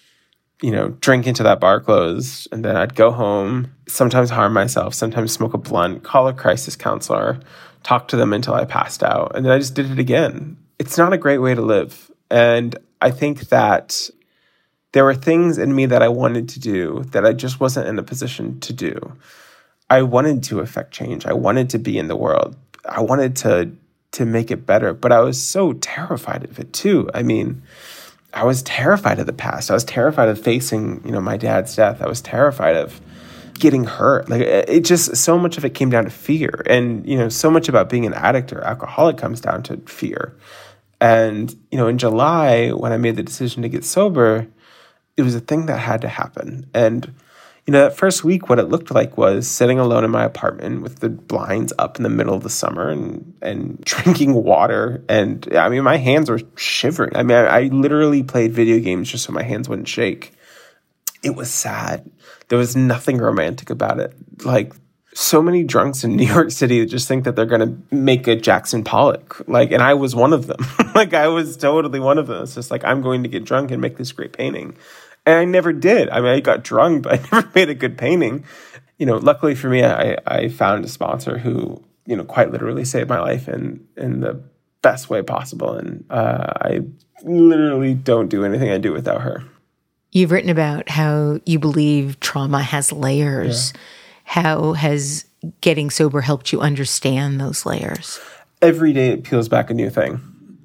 Speaker 3: drink until that bar closed, and then I'd go home, sometimes harm myself, sometimes smoke a blunt, call a crisis counselor, talk to them until I passed out, and then I just did it again. It's not a great way to live. And I think that there were things in me that I wanted to do that I just wasn't in a position to do. I wanted to affect change. I wanted to be in the world. I wanted to make it better, but I was so terrified of it too. I mean, I was terrified of the past. I was terrified of facing, my dad's death. I was terrified of getting hurt. Like, it just, so much of it came down to fear. And, so much about being an addict or alcoholic comes down to fear. And, in July, when I made the decision to get sober, it was a thing that had to happen. And, that first week, what it looked like was sitting alone in my apartment with the blinds up in the middle of the summer and drinking water. And I mean, my hands were shivering. I mean, I literally played video games just so my hands wouldn't shake. It was sad. There was nothing romantic about it. Like, so many drunks in New York City that just think that they're going to make a Jackson Pollock. Like, and I was one of them. Like, I was totally one of them. It's just like, I'm going to get drunk and make this great painting. And I never did. I mean, I got drunk, but I never made a good painting. Luckily for me, I found a sponsor who, quite literally saved my life in the best way possible. And I literally don't do anything I do without her.
Speaker 2: You've written about how you believe trauma has layers. Yeah. How has getting sober helped you understand those layers?
Speaker 3: Every day it peels back a new thing.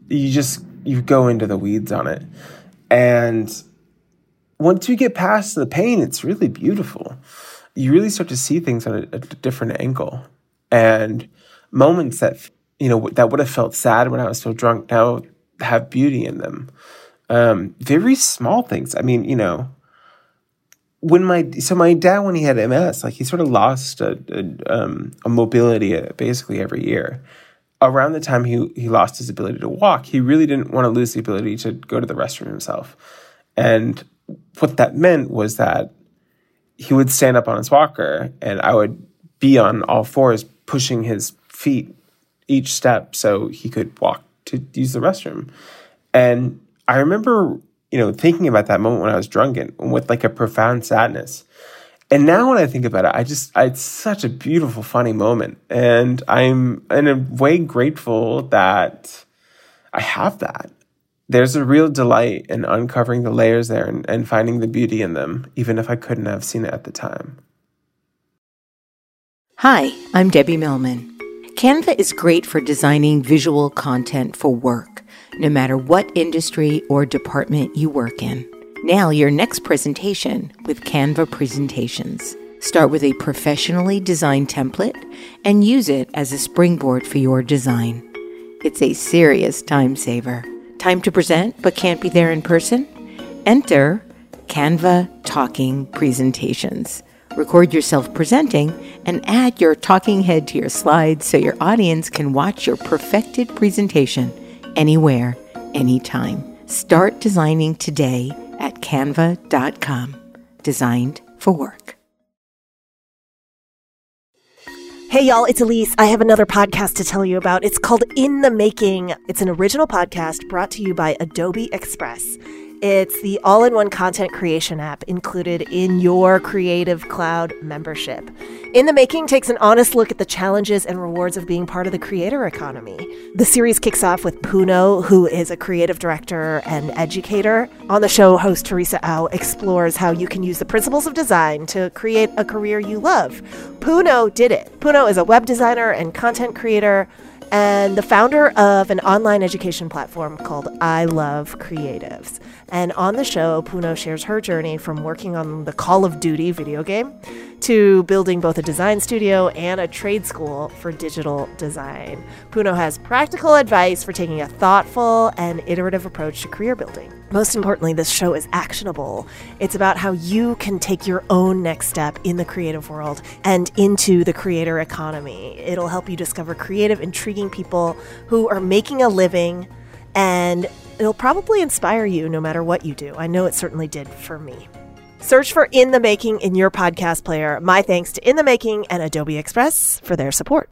Speaker 3: You go into the weeds on it. And once you get past the pain, it's really beautiful. You really start to see things on a different angle. And moments that, that would have felt sad when I was so drunk now have beauty in them. Very small things. I mean, when my dad, when he had MS, like, he sort of lost a mobility basically every year. Around the time he lost his ability to walk, he really didn't want to lose the ability to go to the restroom himself. And what that meant was that he would stand up on his walker and I would be on all fours pushing his feet each step so he could walk to use the restroom. And I remember, thinking about that moment when I was drunk and with like a profound sadness. And now when I think about it, it's such a beautiful, funny moment. And I'm in a way grateful that I have that. There's a real delight in uncovering the layers there and finding the beauty in them, even if I couldn't have seen it at the time.
Speaker 2: Hi, I'm Debbie Millman. Canva is great for designing visual content for work, no matter what industry or department you work in. Nail your next presentation with Canva Presentations. Start with a professionally designed template and use it as a springboard for your design. It's a serious time saver. Time to present but can't be there in person? Enter Canva Talking Presentations. Record yourself presenting and add your talking head to your slides so your audience can watch your perfected presentation anywhere, anytime. Start designing today at canva.com. Designed for work.
Speaker 5: Hey y'all, it's Elise. I have another podcast to tell you about. It's called In the Making. It's an original podcast brought to you by Adobe Express. It's the all-in-one content creation app included in your Creative Cloud membership. In the Making takes an honest look at the challenges and rewards of being part of the creator economy. The series kicks off with Puno, who is a creative director and educator. On the show, host Teresa Au explores how you can use the principles of design to create a career you love. Puno did it. Puno is a web designer and content creator and the founder of an online education platform called I Love Creatives. And on the show, Puno shares her journey from working on the Call of Duty video game to building both a design studio and a trade school for digital design. Puno has practical advice for taking a thoughtful and iterative approach to career building. Most importantly, this show is actionable. It's about how you can take your own next step in the creative world and into the creator economy. It'll help you discover creative, intriguing people who are making a living, and it'll probably inspire you no matter what you do. I know it certainly did for me. Search for In the Making in your podcast player. My thanks to In the Making and Adobe Express for their support.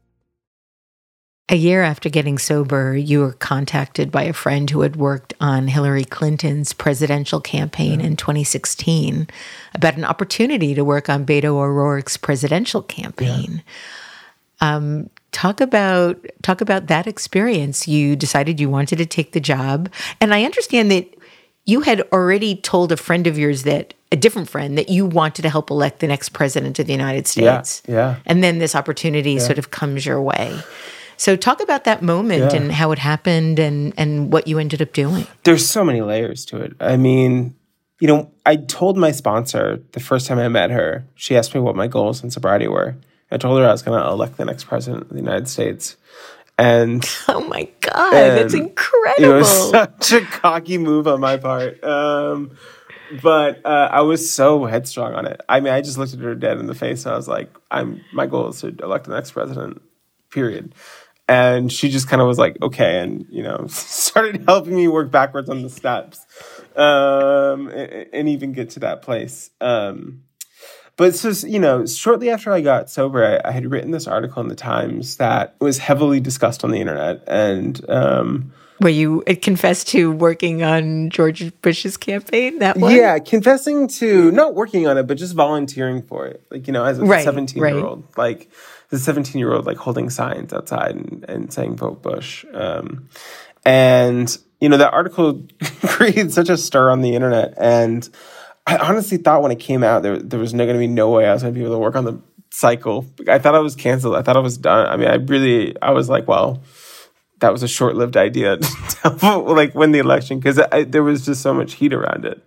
Speaker 2: A year after getting sober, you were contacted by a friend who had worked on Hillary Clinton's presidential campaign in 2016 about an opportunity to work on Beto O'Rourke's presidential campaign. Talk about that experience. You decided you wanted to take the job. And I understand that you had already told a friend of yours a different friend, that you wanted to help elect the next president of the United States.
Speaker 3: Yeah.
Speaker 2: And then this opportunity sort of comes your way. So talk about that moment and how it happened and what you ended up doing.
Speaker 3: There's so many layers to it. I mean, I told my sponsor the first time I met her, she asked me what my goals in sobriety were. I told her I was going to elect the next president of the United States. And
Speaker 2: oh my God, that's incredible.
Speaker 3: It was such a cocky move on my part. But I was so headstrong on it. I mean, I just looked at her dead in the face and I was like, my goal is to elect the next president, period. And she just kind of was like, okay, and, started helping me work backwards on the steps and even get to that place. But so, shortly after I got sober, I had written this article in the Times that was heavily discussed on the internet. And
Speaker 2: where you confessed to working on George Bush's campaign, that one?
Speaker 3: Yeah, confessing to not working on it, but just volunteering for it. Like, as a 17-year-old.
Speaker 2: Right.
Speaker 3: Like, the 17-year-old, like, holding signs outside and saying, vote Bush. And, that article created such a stir on the internet. And I honestly thought when it came out, there was going to be no way I was going to be able to work on the cycle. I thought I was canceled. I thought I was done. I mean, I was like, well, that was a short-lived idea to like win the election because there was just so much heat around it.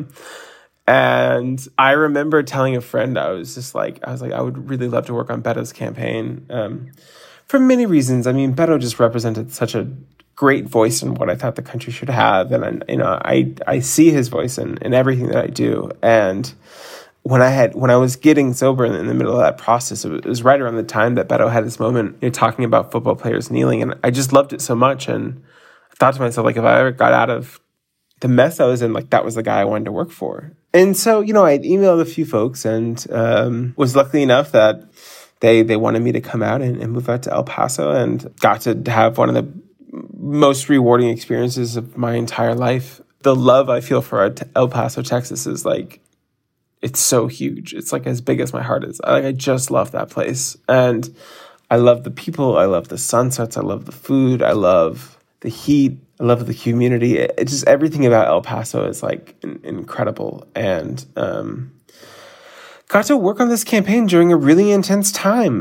Speaker 3: And I remember telling a friend, I was like, I would really love to work on Beto's campaign for many reasons. I mean, Beto just represented such a great voice in what I thought the country should have. And, I see his voice in everything that I do. And when I was getting sober in the middle of that process, it was right around the time that Beto had this moment talking about football players kneeling. And I just loved it so much. And I thought to myself, like, if I ever got out of the mess I was in, like, that was the guy I wanted to work for. And so, I emailed a few folks and was lucky enough that they wanted me to come out and move out to El Paso and got to have one of the most rewarding experiences of my entire life. The love I feel for El Paso, Texas is like, it's so huge. It's like as big as my heart is. I just love that place. And I love the people. I love the sunsets. I love the food. I love the heat. I love the community. It's just everything about El Paso is like incredible. And got to work on this campaign during a really intense time.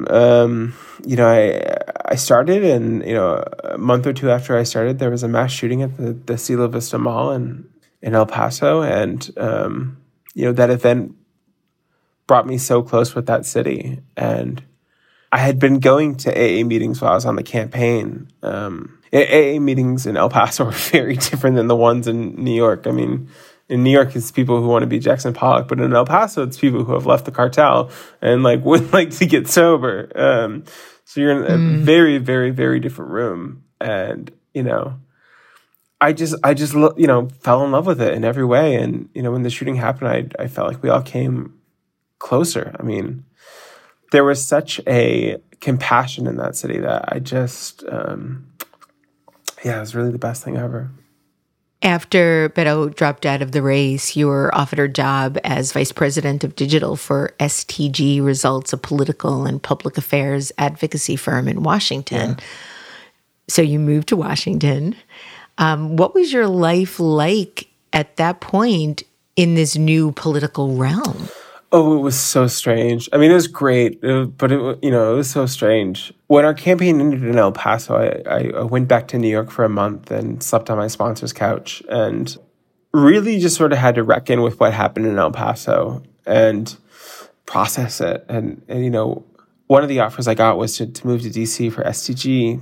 Speaker 3: I started, and a month or two after I started, there was a mass shooting at the Cielo Vista Mall in El Paso, and that event brought me so close with that city. And I had been going to AA meetings while I was on the campaign. AA meetings in El Paso are very different than the ones in New York. I mean, in New York, it's people who want to be Jackson Pollock, but in El Paso, it's people who have left the cartel and would like to get sober. So you're in a very, very, very different room, and I just fell in love with it in every way. And when the shooting happened, I felt like we all came closer. I mean, there was such a compassion in that city that I just, it was really the best thing ever.
Speaker 2: After Beto dropped out of the race, you were offered a job as vice president of digital for STG Results, a political and public affairs advocacy firm in Washington. Yeah. So you moved to Washington. What was your life like at that point in this new political realm?
Speaker 3: Oh, it was so strange. I mean, it was great, but it was so strange. When our campaign ended in El Paso, I went back to New York for a month and slept on my sponsor's couch and really just sort of had to reckon with what happened in El Paso and process it. And one of the offers I got was to move to DC for STG.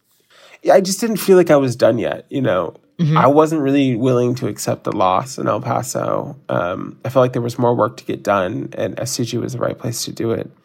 Speaker 3: I just didn't feel like I was done yet, Mm-hmm. I wasn't really willing to accept the loss in El Paso. I felt like there was more work to get done, and STG was the right place to do it.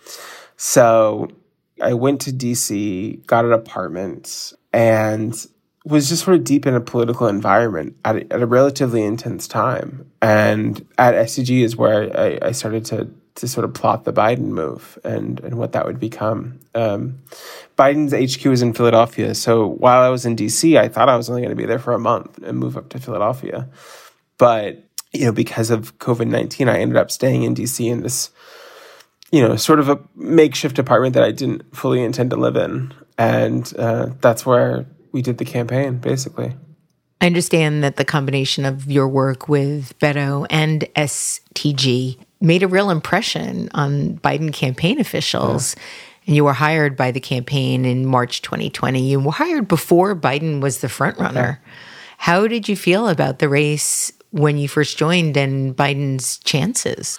Speaker 3: So I went to DC, got an apartment, and was just sort of deep in a political environment at a relatively intense time. And at STG is where I started to sort of plot the Biden move and what that would become. Biden's HQ is in Philadelphia. So while I was in DC, I thought I was only going to be there for a month and move up to Philadelphia. But, because of COVID-19, I ended up staying in DC in this, sort of a makeshift apartment that I didn't fully intend to live in. And that's where we did the campaign, basically.
Speaker 2: I understand that the combination of your work with Beto and STG made a real impression on Biden campaign officials. Yeah. And you were hired by the campaign in March 2020. You were hired before Biden was the front runner. Yeah. How did you feel about the race when you first joined and Biden's chances?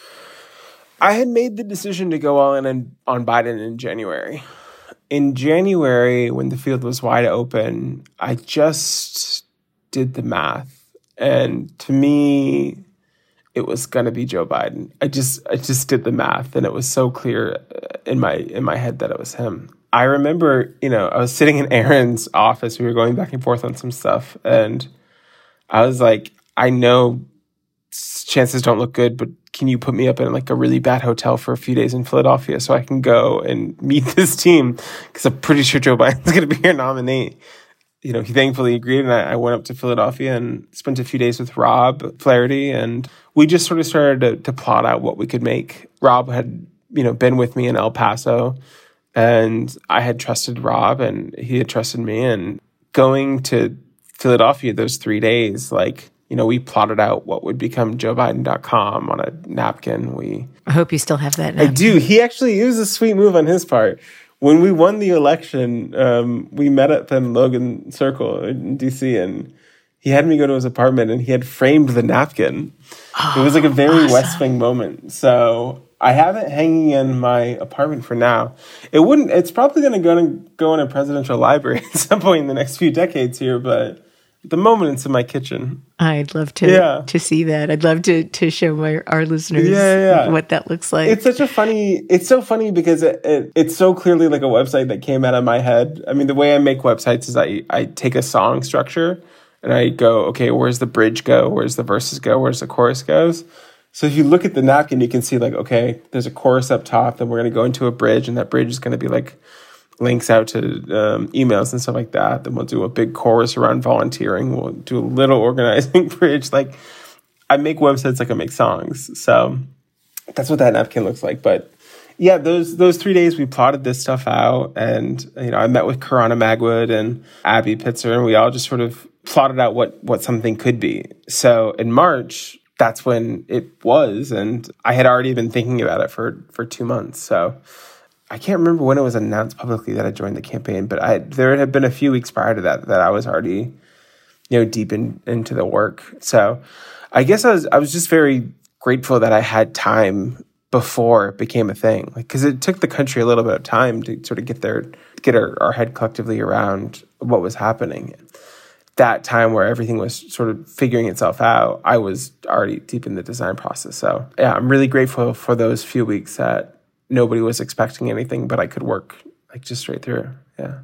Speaker 3: I had made the decision to go all in on Biden in January. In January, when the field was wide open, I just did the math. And to me, it was going to be Joe Biden. I just did the math, and it was so clear in my head that it was him. I remember, I was sitting in Aaron's office. We were going back and forth on some stuff, and I was like, I know chances don't look good, but can you put me up in like a really bad hotel for a few days in Philadelphia so I can go and meet this team? Because I'm pretty sure Joe Biden's going to be your nominee. He thankfully agreed, and I went up to Philadelphia and spent a few days with Rob Flaherty, and we just sort of started to plot out what we could make. Rob had, been with me in El Paso, and I had trusted Rob, and he had trusted me. And going to Philadelphia those 3 days, we plotted out what would become JoeBiden.com on a napkin.
Speaker 2: I hope you still have that napkin.
Speaker 3: I do. He actually used a sweet move on his part. When we won the election, we met up in Logan Circle in D.C., and he had me go to his apartment, and he had framed the napkin. It was like a very awesome West Wing moment. So I have it hanging in my apartment for now. It's probably going to go in a presidential library at some point in the next few decades here, but at the moment it's in my kitchen.
Speaker 2: I'd love to see that. I'd love to show our listeners what that looks like.
Speaker 3: It's so funny because it's so clearly like a website that came out of my head. I mean, the way I make websites is I take a song structure and I go, okay, where's the bridge go? Where's the verses go? Where's the chorus goes? So if you look at the napkin, you can see okay, there's a chorus up top, then we're going to go into a bridge, and that bridge is going to be links out to emails and stuff like that. Then we'll do a big chorus around volunteering. We'll do a little organizing bridge. I make websites like I make songs. So that's what that napkin looks like. But yeah, those 3 days we plotted this stuff out, and I met with Karana Magwood and Abby Pitzer, and we all just sort of plotted out what something could be. So in March, that's when it was, and I had already been thinking about it for 2 months. So I can't remember when it was announced publicly that I joined the campaign, but there had been a few weeks prior to that I was already, deep into the work. So I guess I was just very grateful that I had time before it became a thing, because it took the country a little bit of time to sort of get our head collectively around what was happening. That time where everything was sort of figuring itself out, I was already deep in the design process. So yeah, I'm really grateful for those few weeks that nobody was expecting anything, but I could work just straight through. Yeah.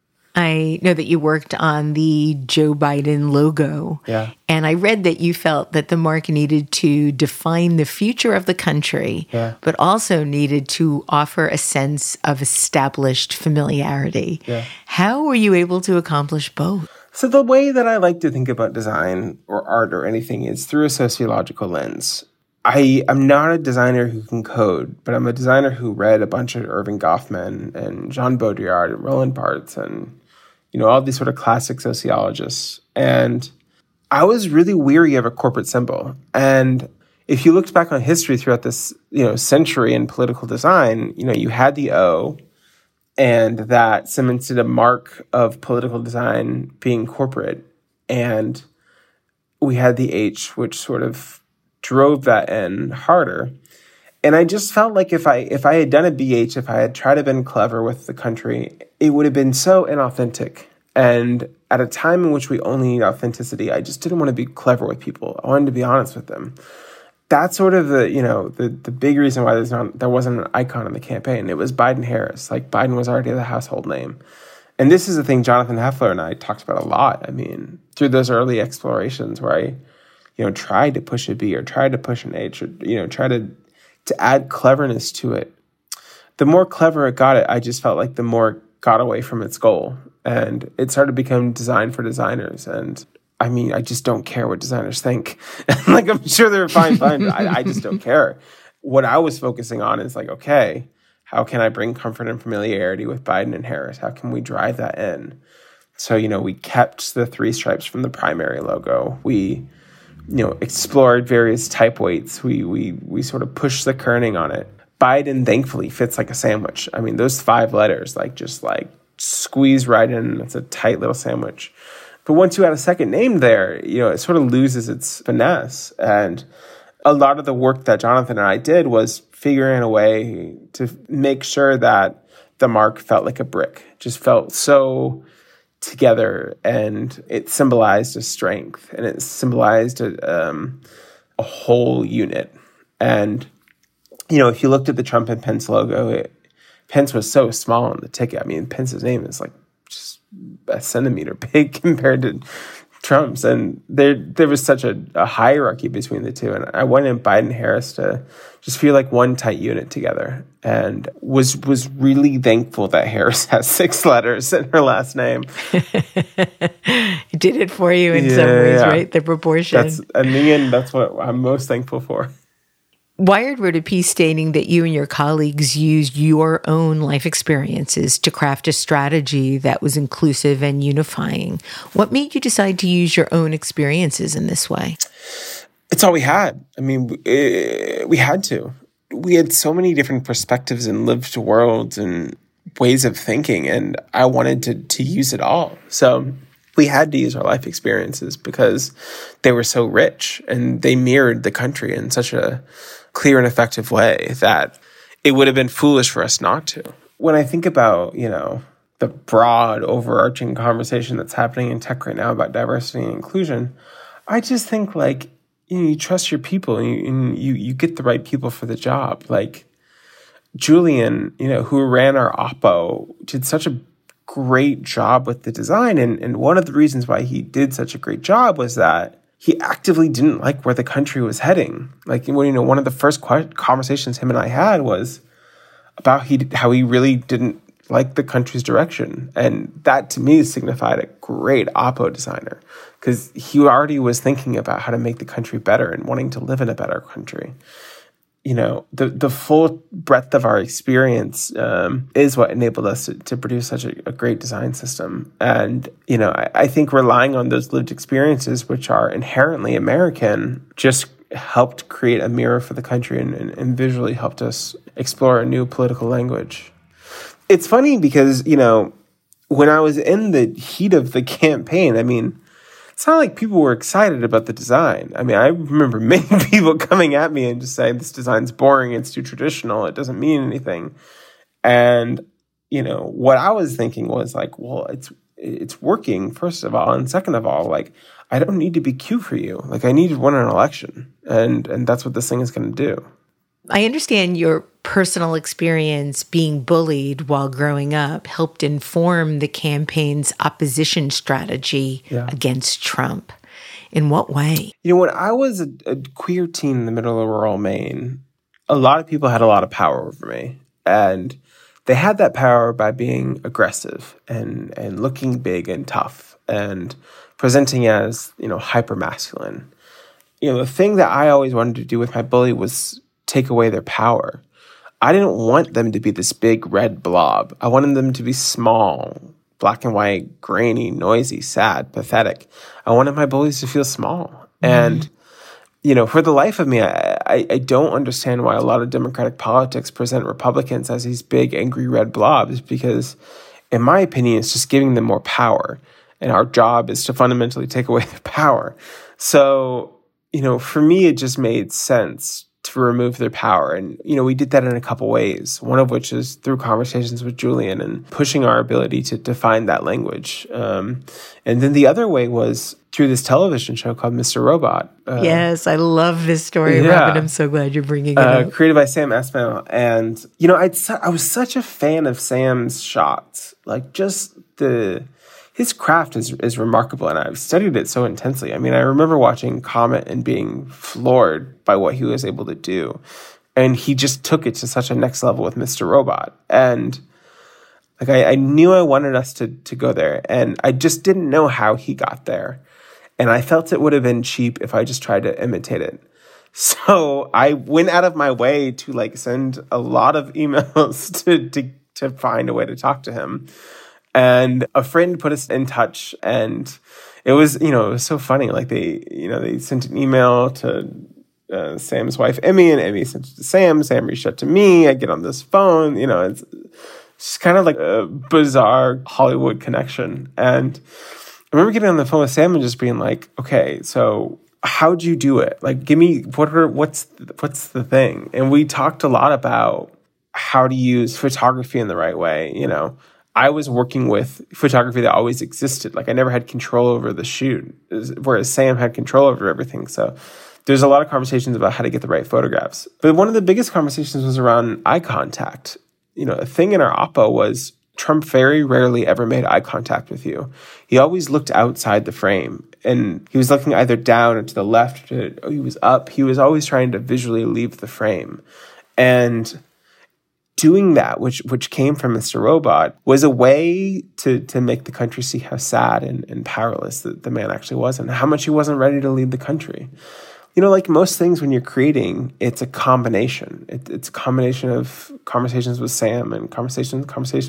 Speaker 2: I know that you worked on the Joe Biden logo.
Speaker 3: Yeah.
Speaker 2: And I read that you felt that the mark needed to define the future of the country, but also needed to offer a sense of established familiarity.
Speaker 3: Yeah.
Speaker 2: How were you able to accomplish both?
Speaker 3: So the way that I like to think about design or art or anything is through a sociological lens. I am not a designer who can code, but I'm a designer who read a bunch of Irving Goffman and Jean Baudrillard and Roland Barthes and, all these sort of classic sociologists. And I was really weary of a corporate symbol. And if you looked back on history throughout this, century in political design, you had the O, and that cemented a mark of political design being corporate. And we had the H, which sort of drove that N harder. And I just felt like if I had done a BH, if I had tried to been clever with the country, it would have been so inauthentic. And at a time in which we only need authenticity, I just didn't want to be clever with people. I wanted to be honest with them. That's sort of the big reason why there wasn't an icon in the campaign. It was Biden-Harris. Like, Biden was already the household name. And this is the thing Jonathan Heffler and I talked about a lot. I mean, through those early explorations where I, tried to push a B or tried to push an H or, try to add cleverness to it. The more clever it got, I just felt like the more it got away from its goal. And it started to become design for designers. And I mean, I just don't care what designers think. Like, I'm sure they're fine, but I just don't care. What I was focusing on is like, okay, how can I bring comfort and familiarity with Biden and Harris? How can we drive that in? So, we kept the 3 stripes from the primary logo. We, explored various type weights. We sort of pushed the kerning on it. Biden, thankfully, fits like a sandwich. I mean, those 5 letters, just squeeze right in. It's a tight little sandwich. But once you add a second name there, it sort of loses its finesse. And a lot of the work that Jonathan and I did was figuring a way to make sure that the mark felt like a brick, just felt so together, and it symbolized a strength, and it symbolized a whole unit. And, if you looked at the Trump and Pence logo, Pence was so small on the ticket. I mean, Pence's name is just a centimeter big compared to Trump's. And there was such a hierarchy between the two. And I wanted Biden-Harris to just feel like one tight unit together, and was really thankful that Harris has 6 letters in her last name.
Speaker 2: It did it for you in some ways, right? The proportion.
Speaker 3: In the end, that's what I'm most thankful for.
Speaker 2: Wired wrote a piece stating that you and your colleagues used your own life experiences to craft a strategy that was inclusive and unifying. What made you decide to use your own experiences in this way?
Speaker 3: It's all we had. I mean, we had to. We had so many different perspectives and lived worlds and ways of thinking, and I wanted to use it all. So we had to use our life experiences because they were so rich and they mirrored the country in such a clear and effective way that it would have been foolish for us not to. When I think about, the broad overarching conversation that's happening in tech right now about diversity and inclusion, I just think you trust your people and you get the right people for the job. Like Julian, who ran our Oppo, did such a great job with the design. And one of the reasons why he did such a great job was that he actively didn't like where the country was heading. One of the first conversations him and I had was about how he really didn't like the country's direction. And that to me signified a great Oppo designer, because he already was thinking about how to make the country better and wanting to live in a better country. The full breadth of our experience is what enabled us to produce such a great design system. And, I think relying on those lived experiences, which are inherently American, just helped create a mirror for the country and visually helped us explore a new political language. It's funny because, when I was in the heat of the campaign, I mean, it's not like people were excited about the design. I mean, I remember many people coming at me and just saying, this design's boring, it's too traditional, it doesn't mean anything. And, what I was thinking was well, it's working, first of all. And second of all, I don't need to be cute for you. I need to win an election. And that's what this thing is going to do.
Speaker 2: I understand your personal experience being bullied while growing up helped inform the campaign's opposition strategy against Trump. In what way?
Speaker 3: When I was a queer teen in the middle of rural Maine, a lot of people had a lot of power over me. And they had that power by being aggressive and looking big and tough. and presenting as, hyper-masculine. The thing that I always wanted to do with my bully was take away their power. I didn't want them to be this big red blob. I wanted them to be small, black and white, grainy, noisy, sad, pathetic. I wanted my bullies to feel small. And, for the life of me, I don't understand why a lot of Democratic politics present Republicans as these big, angry red blobs, because in my opinion, it's just giving them more power. And our job is to fundamentally take away their power. So, for me, it just made sense to remove their power. And, we did that in a couple ways, one of which is through conversations with Julian and pushing our ability to define that language. And then the other way was through this television show called Mr. Robot.
Speaker 2: Yes, I love this story, Robin. I'm so glad you're bringing it up.
Speaker 3: Created by Sam Esmail. And, I was such a fan of Sam's shots. Like, just his craft is remarkable, and I've studied it so intensely. I mean, I remember watching Comet and being floored by what he was able to do. And he just took it to such a next level with Mr. Robot. And I knew I wanted us to go there, and I just didn't know how he got there. And I felt it would have been cheap if I just tried to imitate it. So I went out of my way to send a lot of emails to find a way to talk to him. And a friend put us in touch, and it was, it was so funny. They sent an email to Sam's wife, Emmy, and Emmy sent it to Sam. Sam reached out to me. I get on this phone. It's just kind of like a bizarre Hollywood connection. And I remember getting on the phone with Sam and just being like, okay, so how'd you do it? Give me, what's the thing? And we talked a lot about how to use photography in the right way, I was working with photography that always existed. I never had control over the shoot, whereas Sam had control over everything. So there's a lot of conversations about how to get the right photographs. But one of the biggest conversations was around eye contact. A thing in our oppo was Trump very rarely ever made eye contact with you. He always looked outside the frame, and he was looking either down or to the left, or he was up. He was always trying to visually leave the frame. And doing that, which came from Mr. Robot, was a way to make the country see how sad and powerless the man actually was, and how much he wasn't ready to lead the country. Like most things when you're creating, it's a combination. It's a combination of conversations with Sam and conversations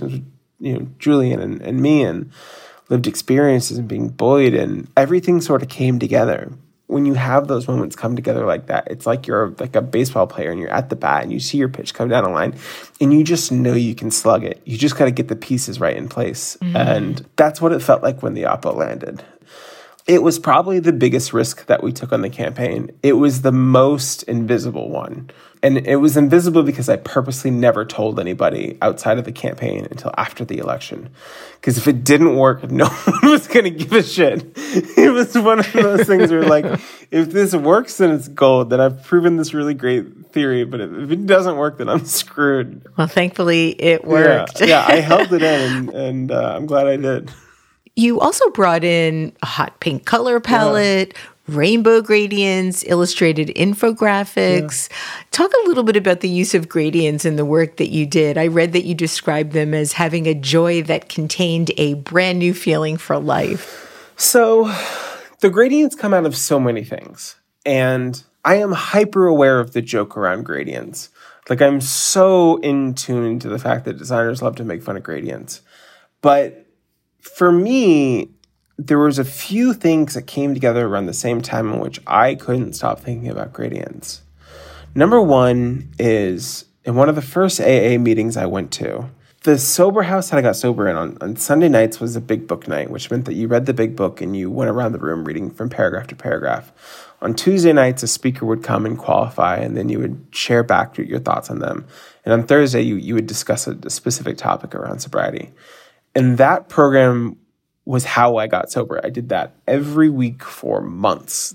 Speaker 3: with Julian and me, and lived experiences and being bullied, and everything sort of came together. When you have those moments come together like that, it's like you're like a baseball player and you're at the bat and you see your pitch come down the line and you just know you can slug it. You just got to get the pieces right in place. Mm-hmm. And that's what it felt like when the oppo landed. It was probably the biggest risk that we took on the campaign. It was the most invisible one. And it was invisible because I purposely never told anybody outside of the campaign until after the election. Because if it didn't work, no one was going to give a shit. It was one of those things where if this works, then it's gold. Then I've proven this really great theory. But if it doesn't work, then I'm screwed.
Speaker 2: Well, thankfully it worked.
Speaker 3: Yeah, I held it in, and I'm glad I did.
Speaker 2: You also brought in a hot pink color palette, rainbow gradients, illustrated infographics. Yeah. Talk a little bit about the use of gradients in the work that you did. I read that you described them as having a joy that contained a brand new feeling for life.
Speaker 3: So the gradients come out of so many things. And I am hyper aware of the joke around gradients. I'm so in tune to the fact that designers love to make fun of gradients. But for me, there was a few things that came together around the same time in which I couldn't stop thinking about gradients. Number one is, in one of the first AA meetings I went to, the sober house that I got sober in on Sunday nights was a big book night, which meant that you read the big book and you went around the room reading from paragraph to paragraph. On Tuesday nights, a speaker would come and qualify, and then you would share back your thoughts on them. And on Thursday, you would discuss a specific topic around sobriety. And that program was how I got sober. I did that every week for months.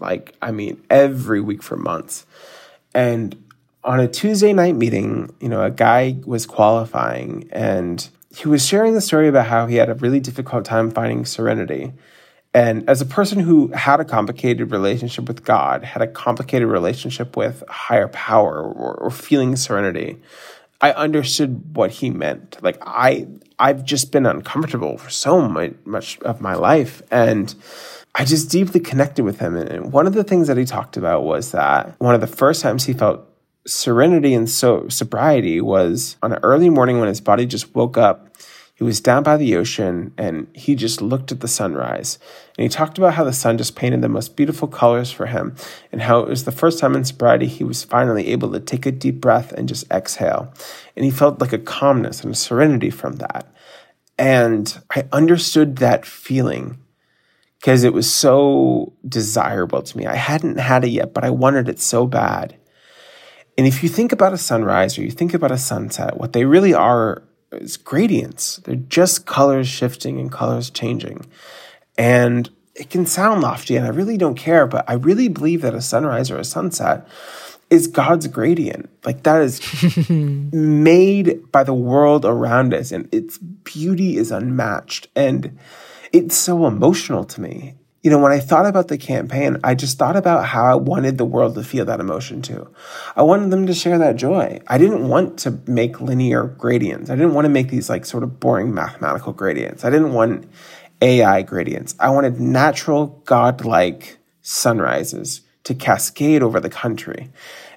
Speaker 3: Every week for months. And on a Tuesday night meeting, a guy was qualifying, and he was sharing the story about how he had a really difficult time finding serenity. And as a person who had a complicated relationship with God, had a complicated relationship with higher power or feeling serenity, I understood what he meant. Like I've just been uncomfortable for so much of my life, and I just deeply connected with him. And one of the things that he talked about was that one of the first times he felt serenity and sobriety was on an early morning when his body just woke up. He was down by the ocean and he just looked at the sunrise. And he talked about how the sun just painted the most beautiful colors for him and how it was the first time in sobriety he was finally able to take a deep breath and just exhale. And he felt like a calmness and a serenity from that. And I understood that feeling because it was so desirable to me. I hadn't had it yet, but I wanted it so bad. And if you think about a sunrise or you think about a sunset, what they really are is gradients. They're just colors shifting and colors changing. And it can sound lofty, and I really don't care, but I really believe that a sunrise or a sunset is God's gradient. Like that is made by the world around us, and its beauty is unmatched. And it's so emotional to me. You know, when I thought about the campaign, I just thought about how I wanted the world to feel that emotion too. I wanted them to share that joy. I didn't want to make linear gradients. I didn't want to make these like sort of boring mathematical gradients. I didn't want AI gradients. I wanted natural, godlike sunrises to cascade over the country.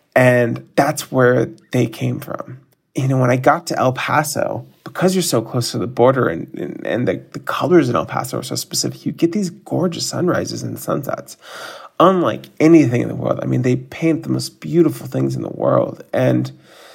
Speaker 3: And that's where they came from. You know, when I got to El Paso, because you're so close to the border and the colors in El Paso are so specific, you get these gorgeous sunrises and sunsets, unlike anything in the world. I mean, they paint the most beautiful things in the world, and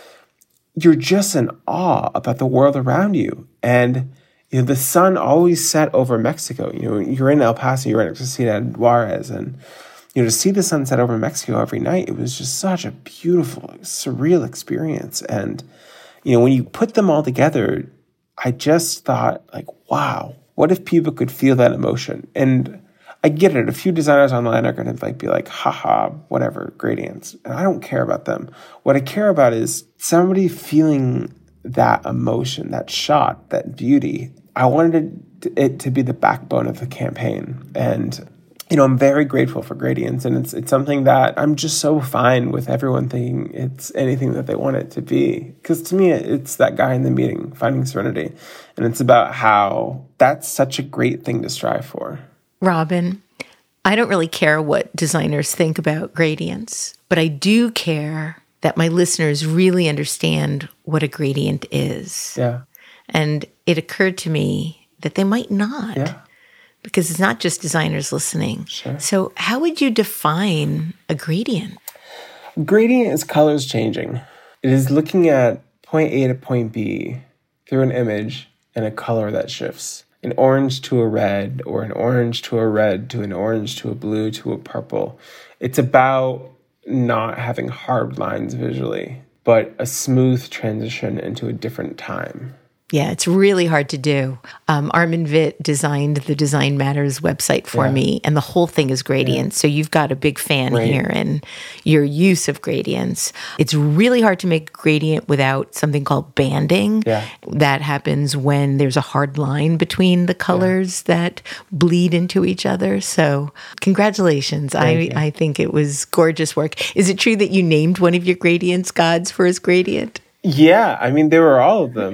Speaker 3: you're just in awe about the world around you. And you know, the sun always set over Mexico. You know, you're in El Paso, you're in Ciudad Juarez, and you know, to see the sun set over Mexico every night, it was just such a beautiful, surreal experience. And you know, when you put them all together, I just thought, like, wow, what if people could feel that emotion? And I get it. A few designers online are going to be like, haha, whatever, gradients. And I don't care about them. What I care about is somebody feeling that emotion, that shot, that beauty. I wanted it to be the backbone of the campaign. And you know, I'm very grateful for gradients, and it's something that I'm just so fine with everyone thinking it's anything that they want it to be. Because to me, it's that guy in the meeting, finding serenity. And it's about how that's such a great thing to strive for.
Speaker 2: Robin, I don't really care what designers think about gradients, but I do care that my listeners really understand what a gradient is.
Speaker 3: Yeah.
Speaker 2: And it occurred to me that they might not.
Speaker 3: Yeah.
Speaker 2: Because it's not just designers listening.
Speaker 3: Sure.
Speaker 2: So how would you define a gradient?
Speaker 3: Gradient is colors changing. It is looking at point A to point B through an image and a color that shifts. An orange to a red, or an orange to a red, to an orange to a blue, to a purple. It's about not having hard lines visually, but a smooth transition into a different time.
Speaker 2: Yeah, it's really hard to do. Armin Witt designed the Design Matters website for me, and the whole thing is gradients. So you've got a big fan here in your use of gradients. It's really hard to make a gradient without something called banding.
Speaker 3: Yeah.
Speaker 2: That happens when there's a hard line between the colors that bleed into each other. So congratulations. I think it was gorgeous work. Is it true that you named one of your gradients gods for his gradient?
Speaker 3: Yeah, I mean, there were all of them.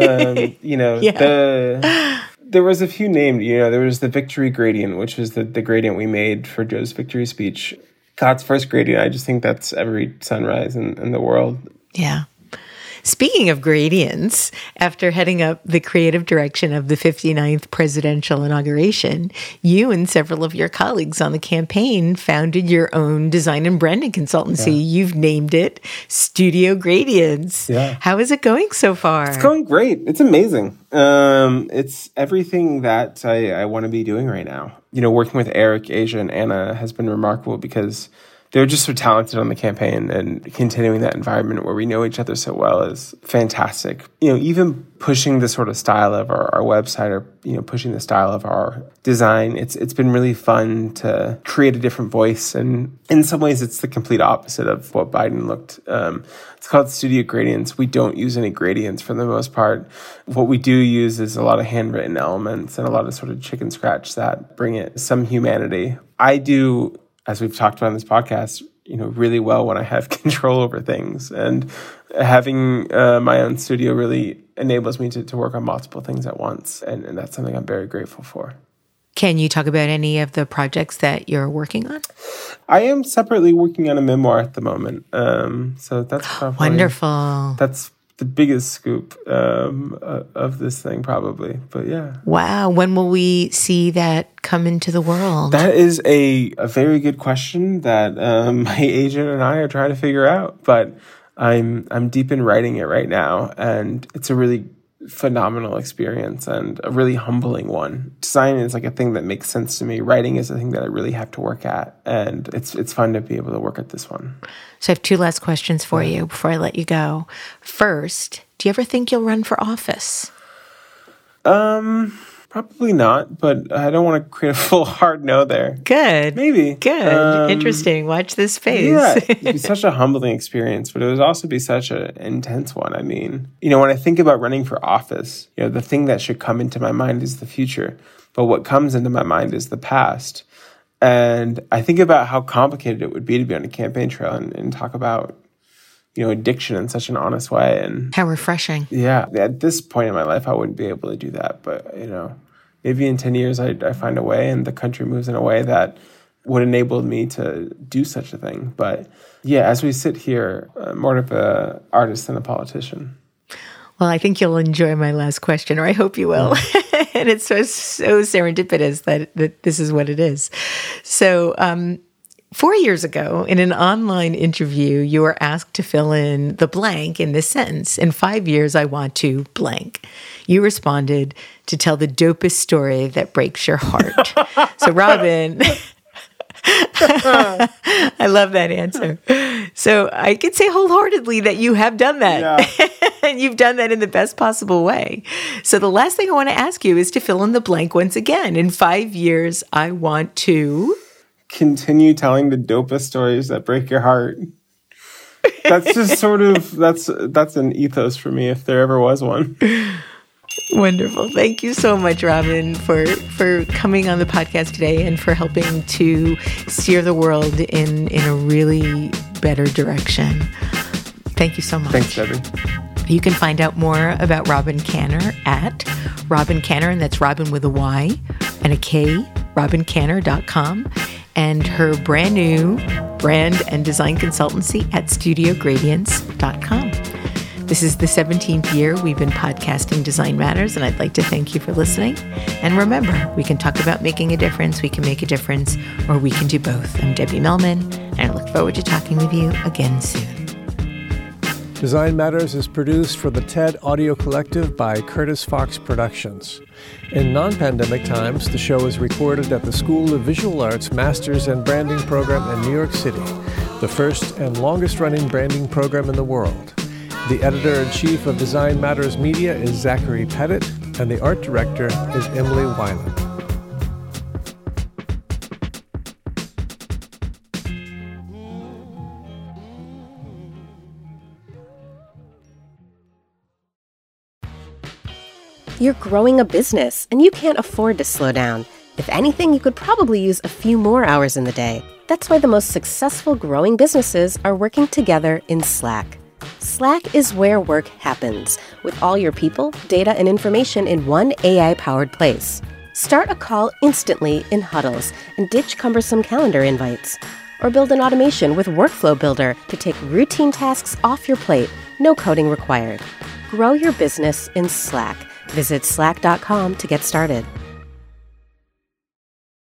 Speaker 3: You know, there was a few named. You know, there was the victory gradient, which was the gradient we made for Joe's victory speech. God's first gradient, I just think that's every sunrise in the world.
Speaker 2: Yeah. Speaking of gradients, after heading up the creative direction of the 59th presidential inauguration, you and several of your colleagues on the campaign founded your own design and branding consultancy. Yeah. You've named it Studio Gradients.
Speaker 3: Yeah.
Speaker 2: How is it going so far?
Speaker 3: It's going great. It's amazing. It's everything that I want to be doing right now. You know, working with Eric, Asia, and Anna has been remarkable because they're just so talented on the campaign, and continuing that environment where we know each other so well is fantastic. You know, even pushing the sort of style of our website, or, you know, pushing the style of our design, it's been really fun to create a different voice. And in some ways, it's the complete opposite of what Biden looked. It's called Studio Gradients. We don't use any gradients for the most part. What we do use is a lot of handwritten elements and a lot of sort of chicken scratch that bring it some humanity. I do, as we've talked about in this podcast, really well when I have control over things. And having my own studio really enables me to work on multiple things at once. And that's something I'm very grateful for.
Speaker 2: Can you talk about any of the projects that you're working on?
Speaker 3: I am separately working on a memoir at the moment. So that's probably...
Speaker 2: Wonderful.
Speaker 3: That's the biggest scoop of this thing, probably. But yeah.
Speaker 2: Wow. When will we see that come into the world?
Speaker 3: That is a very good question that my agent and I are trying to figure out. But I'm deep in writing it right now, and it's a really phenomenal experience and a really humbling one. Design is like a thing that makes sense to me. Writing is a thing that I really have to work at, and it's fun to be able to work at this one.
Speaker 2: So I have two last questions for you before I let you go. First, do you ever think you'll run for office?
Speaker 3: Probably not, but I don't want to create a full hard no there.
Speaker 2: Good.
Speaker 3: Maybe.
Speaker 2: Good. Interesting. Watch this space.
Speaker 3: Yeah, it'd be such a humbling experience, but it would also be such an intense one. I mean, when I think about running for office, the thing that should come into my mind is the future, but what comes into my mind is the past. And I think about how complicated it would be to be on a campaign trail and talk about addiction in such an honest way. And
Speaker 2: how refreshing.
Speaker 3: Yeah. At this point in my life, I wouldn't be able to do that. But, maybe in 10 years, I find a way and the country moves in a way that would enable me to do such a thing. But yeah, as we sit here, I'm more of an artist than a politician.
Speaker 2: Well, I think you'll enjoy my last question, or I hope you will. And it's so serendipitous that this is what it is. So, 4 years ago, in an online interview, you were asked to fill in the blank in this sentence. In 5 years, I want to blank. You responded, to tell the dopest story that breaks your heart. So, Robin, I love that answer. So I could say wholeheartedly that you have done that. Yeah. And you've done that in the best possible way. So the last thing I want to ask you is to fill in the blank once again. In 5 years, I want to...
Speaker 3: continue telling the dopest stories that break your heart. That's just sort of, that's an ethos for me if there ever was one.
Speaker 2: Wonderful. Thank you so much, Robin, for coming on the podcast today and for helping to steer the world in a really better direction. Thank you so much.
Speaker 3: Thanks, Debbie.
Speaker 2: You can find out more about Robin Kanner at Robin Kanner, and that's Robin with a Y and a K, robinkanner.com, and her brand new brand and design consultancy at studiogradients.com. This is the 17th year we've been podcasting Design Matters, and I'd like to thank you for listening. And remember, we can talk about making a difference, we can make a difference, or we can do both. I'm Debbie Millman, and I look forward to talking with you again soon.
Speaker 4: Design Matters is produced for the TED Audio Collective by Curtis Fox Productions. In non-pandemic times, the show is recorded at the School of Visual Arts Masters and Branding Program in New York City, the first and longest-running branding program in the world. The editor-in-chief of Design Matters Media is Zachary Pettit, and the art director is Emily Weiland.
Speaker 1: You're growing a business, and you can't afford to slow down. If anything, you could probably use a few more hours in the day. That's why the most successful growing businesses are working together in Slack. Slack is where work happens, with all your people, data, and information in one AI-powered place. Start a call instantly in huddles and ditch cumbersome calendar invites. Or build an automation with Workflow Builder to take routine tasks off your plate, no coding required. Grow your business in Slack. Visit slack.com to get started.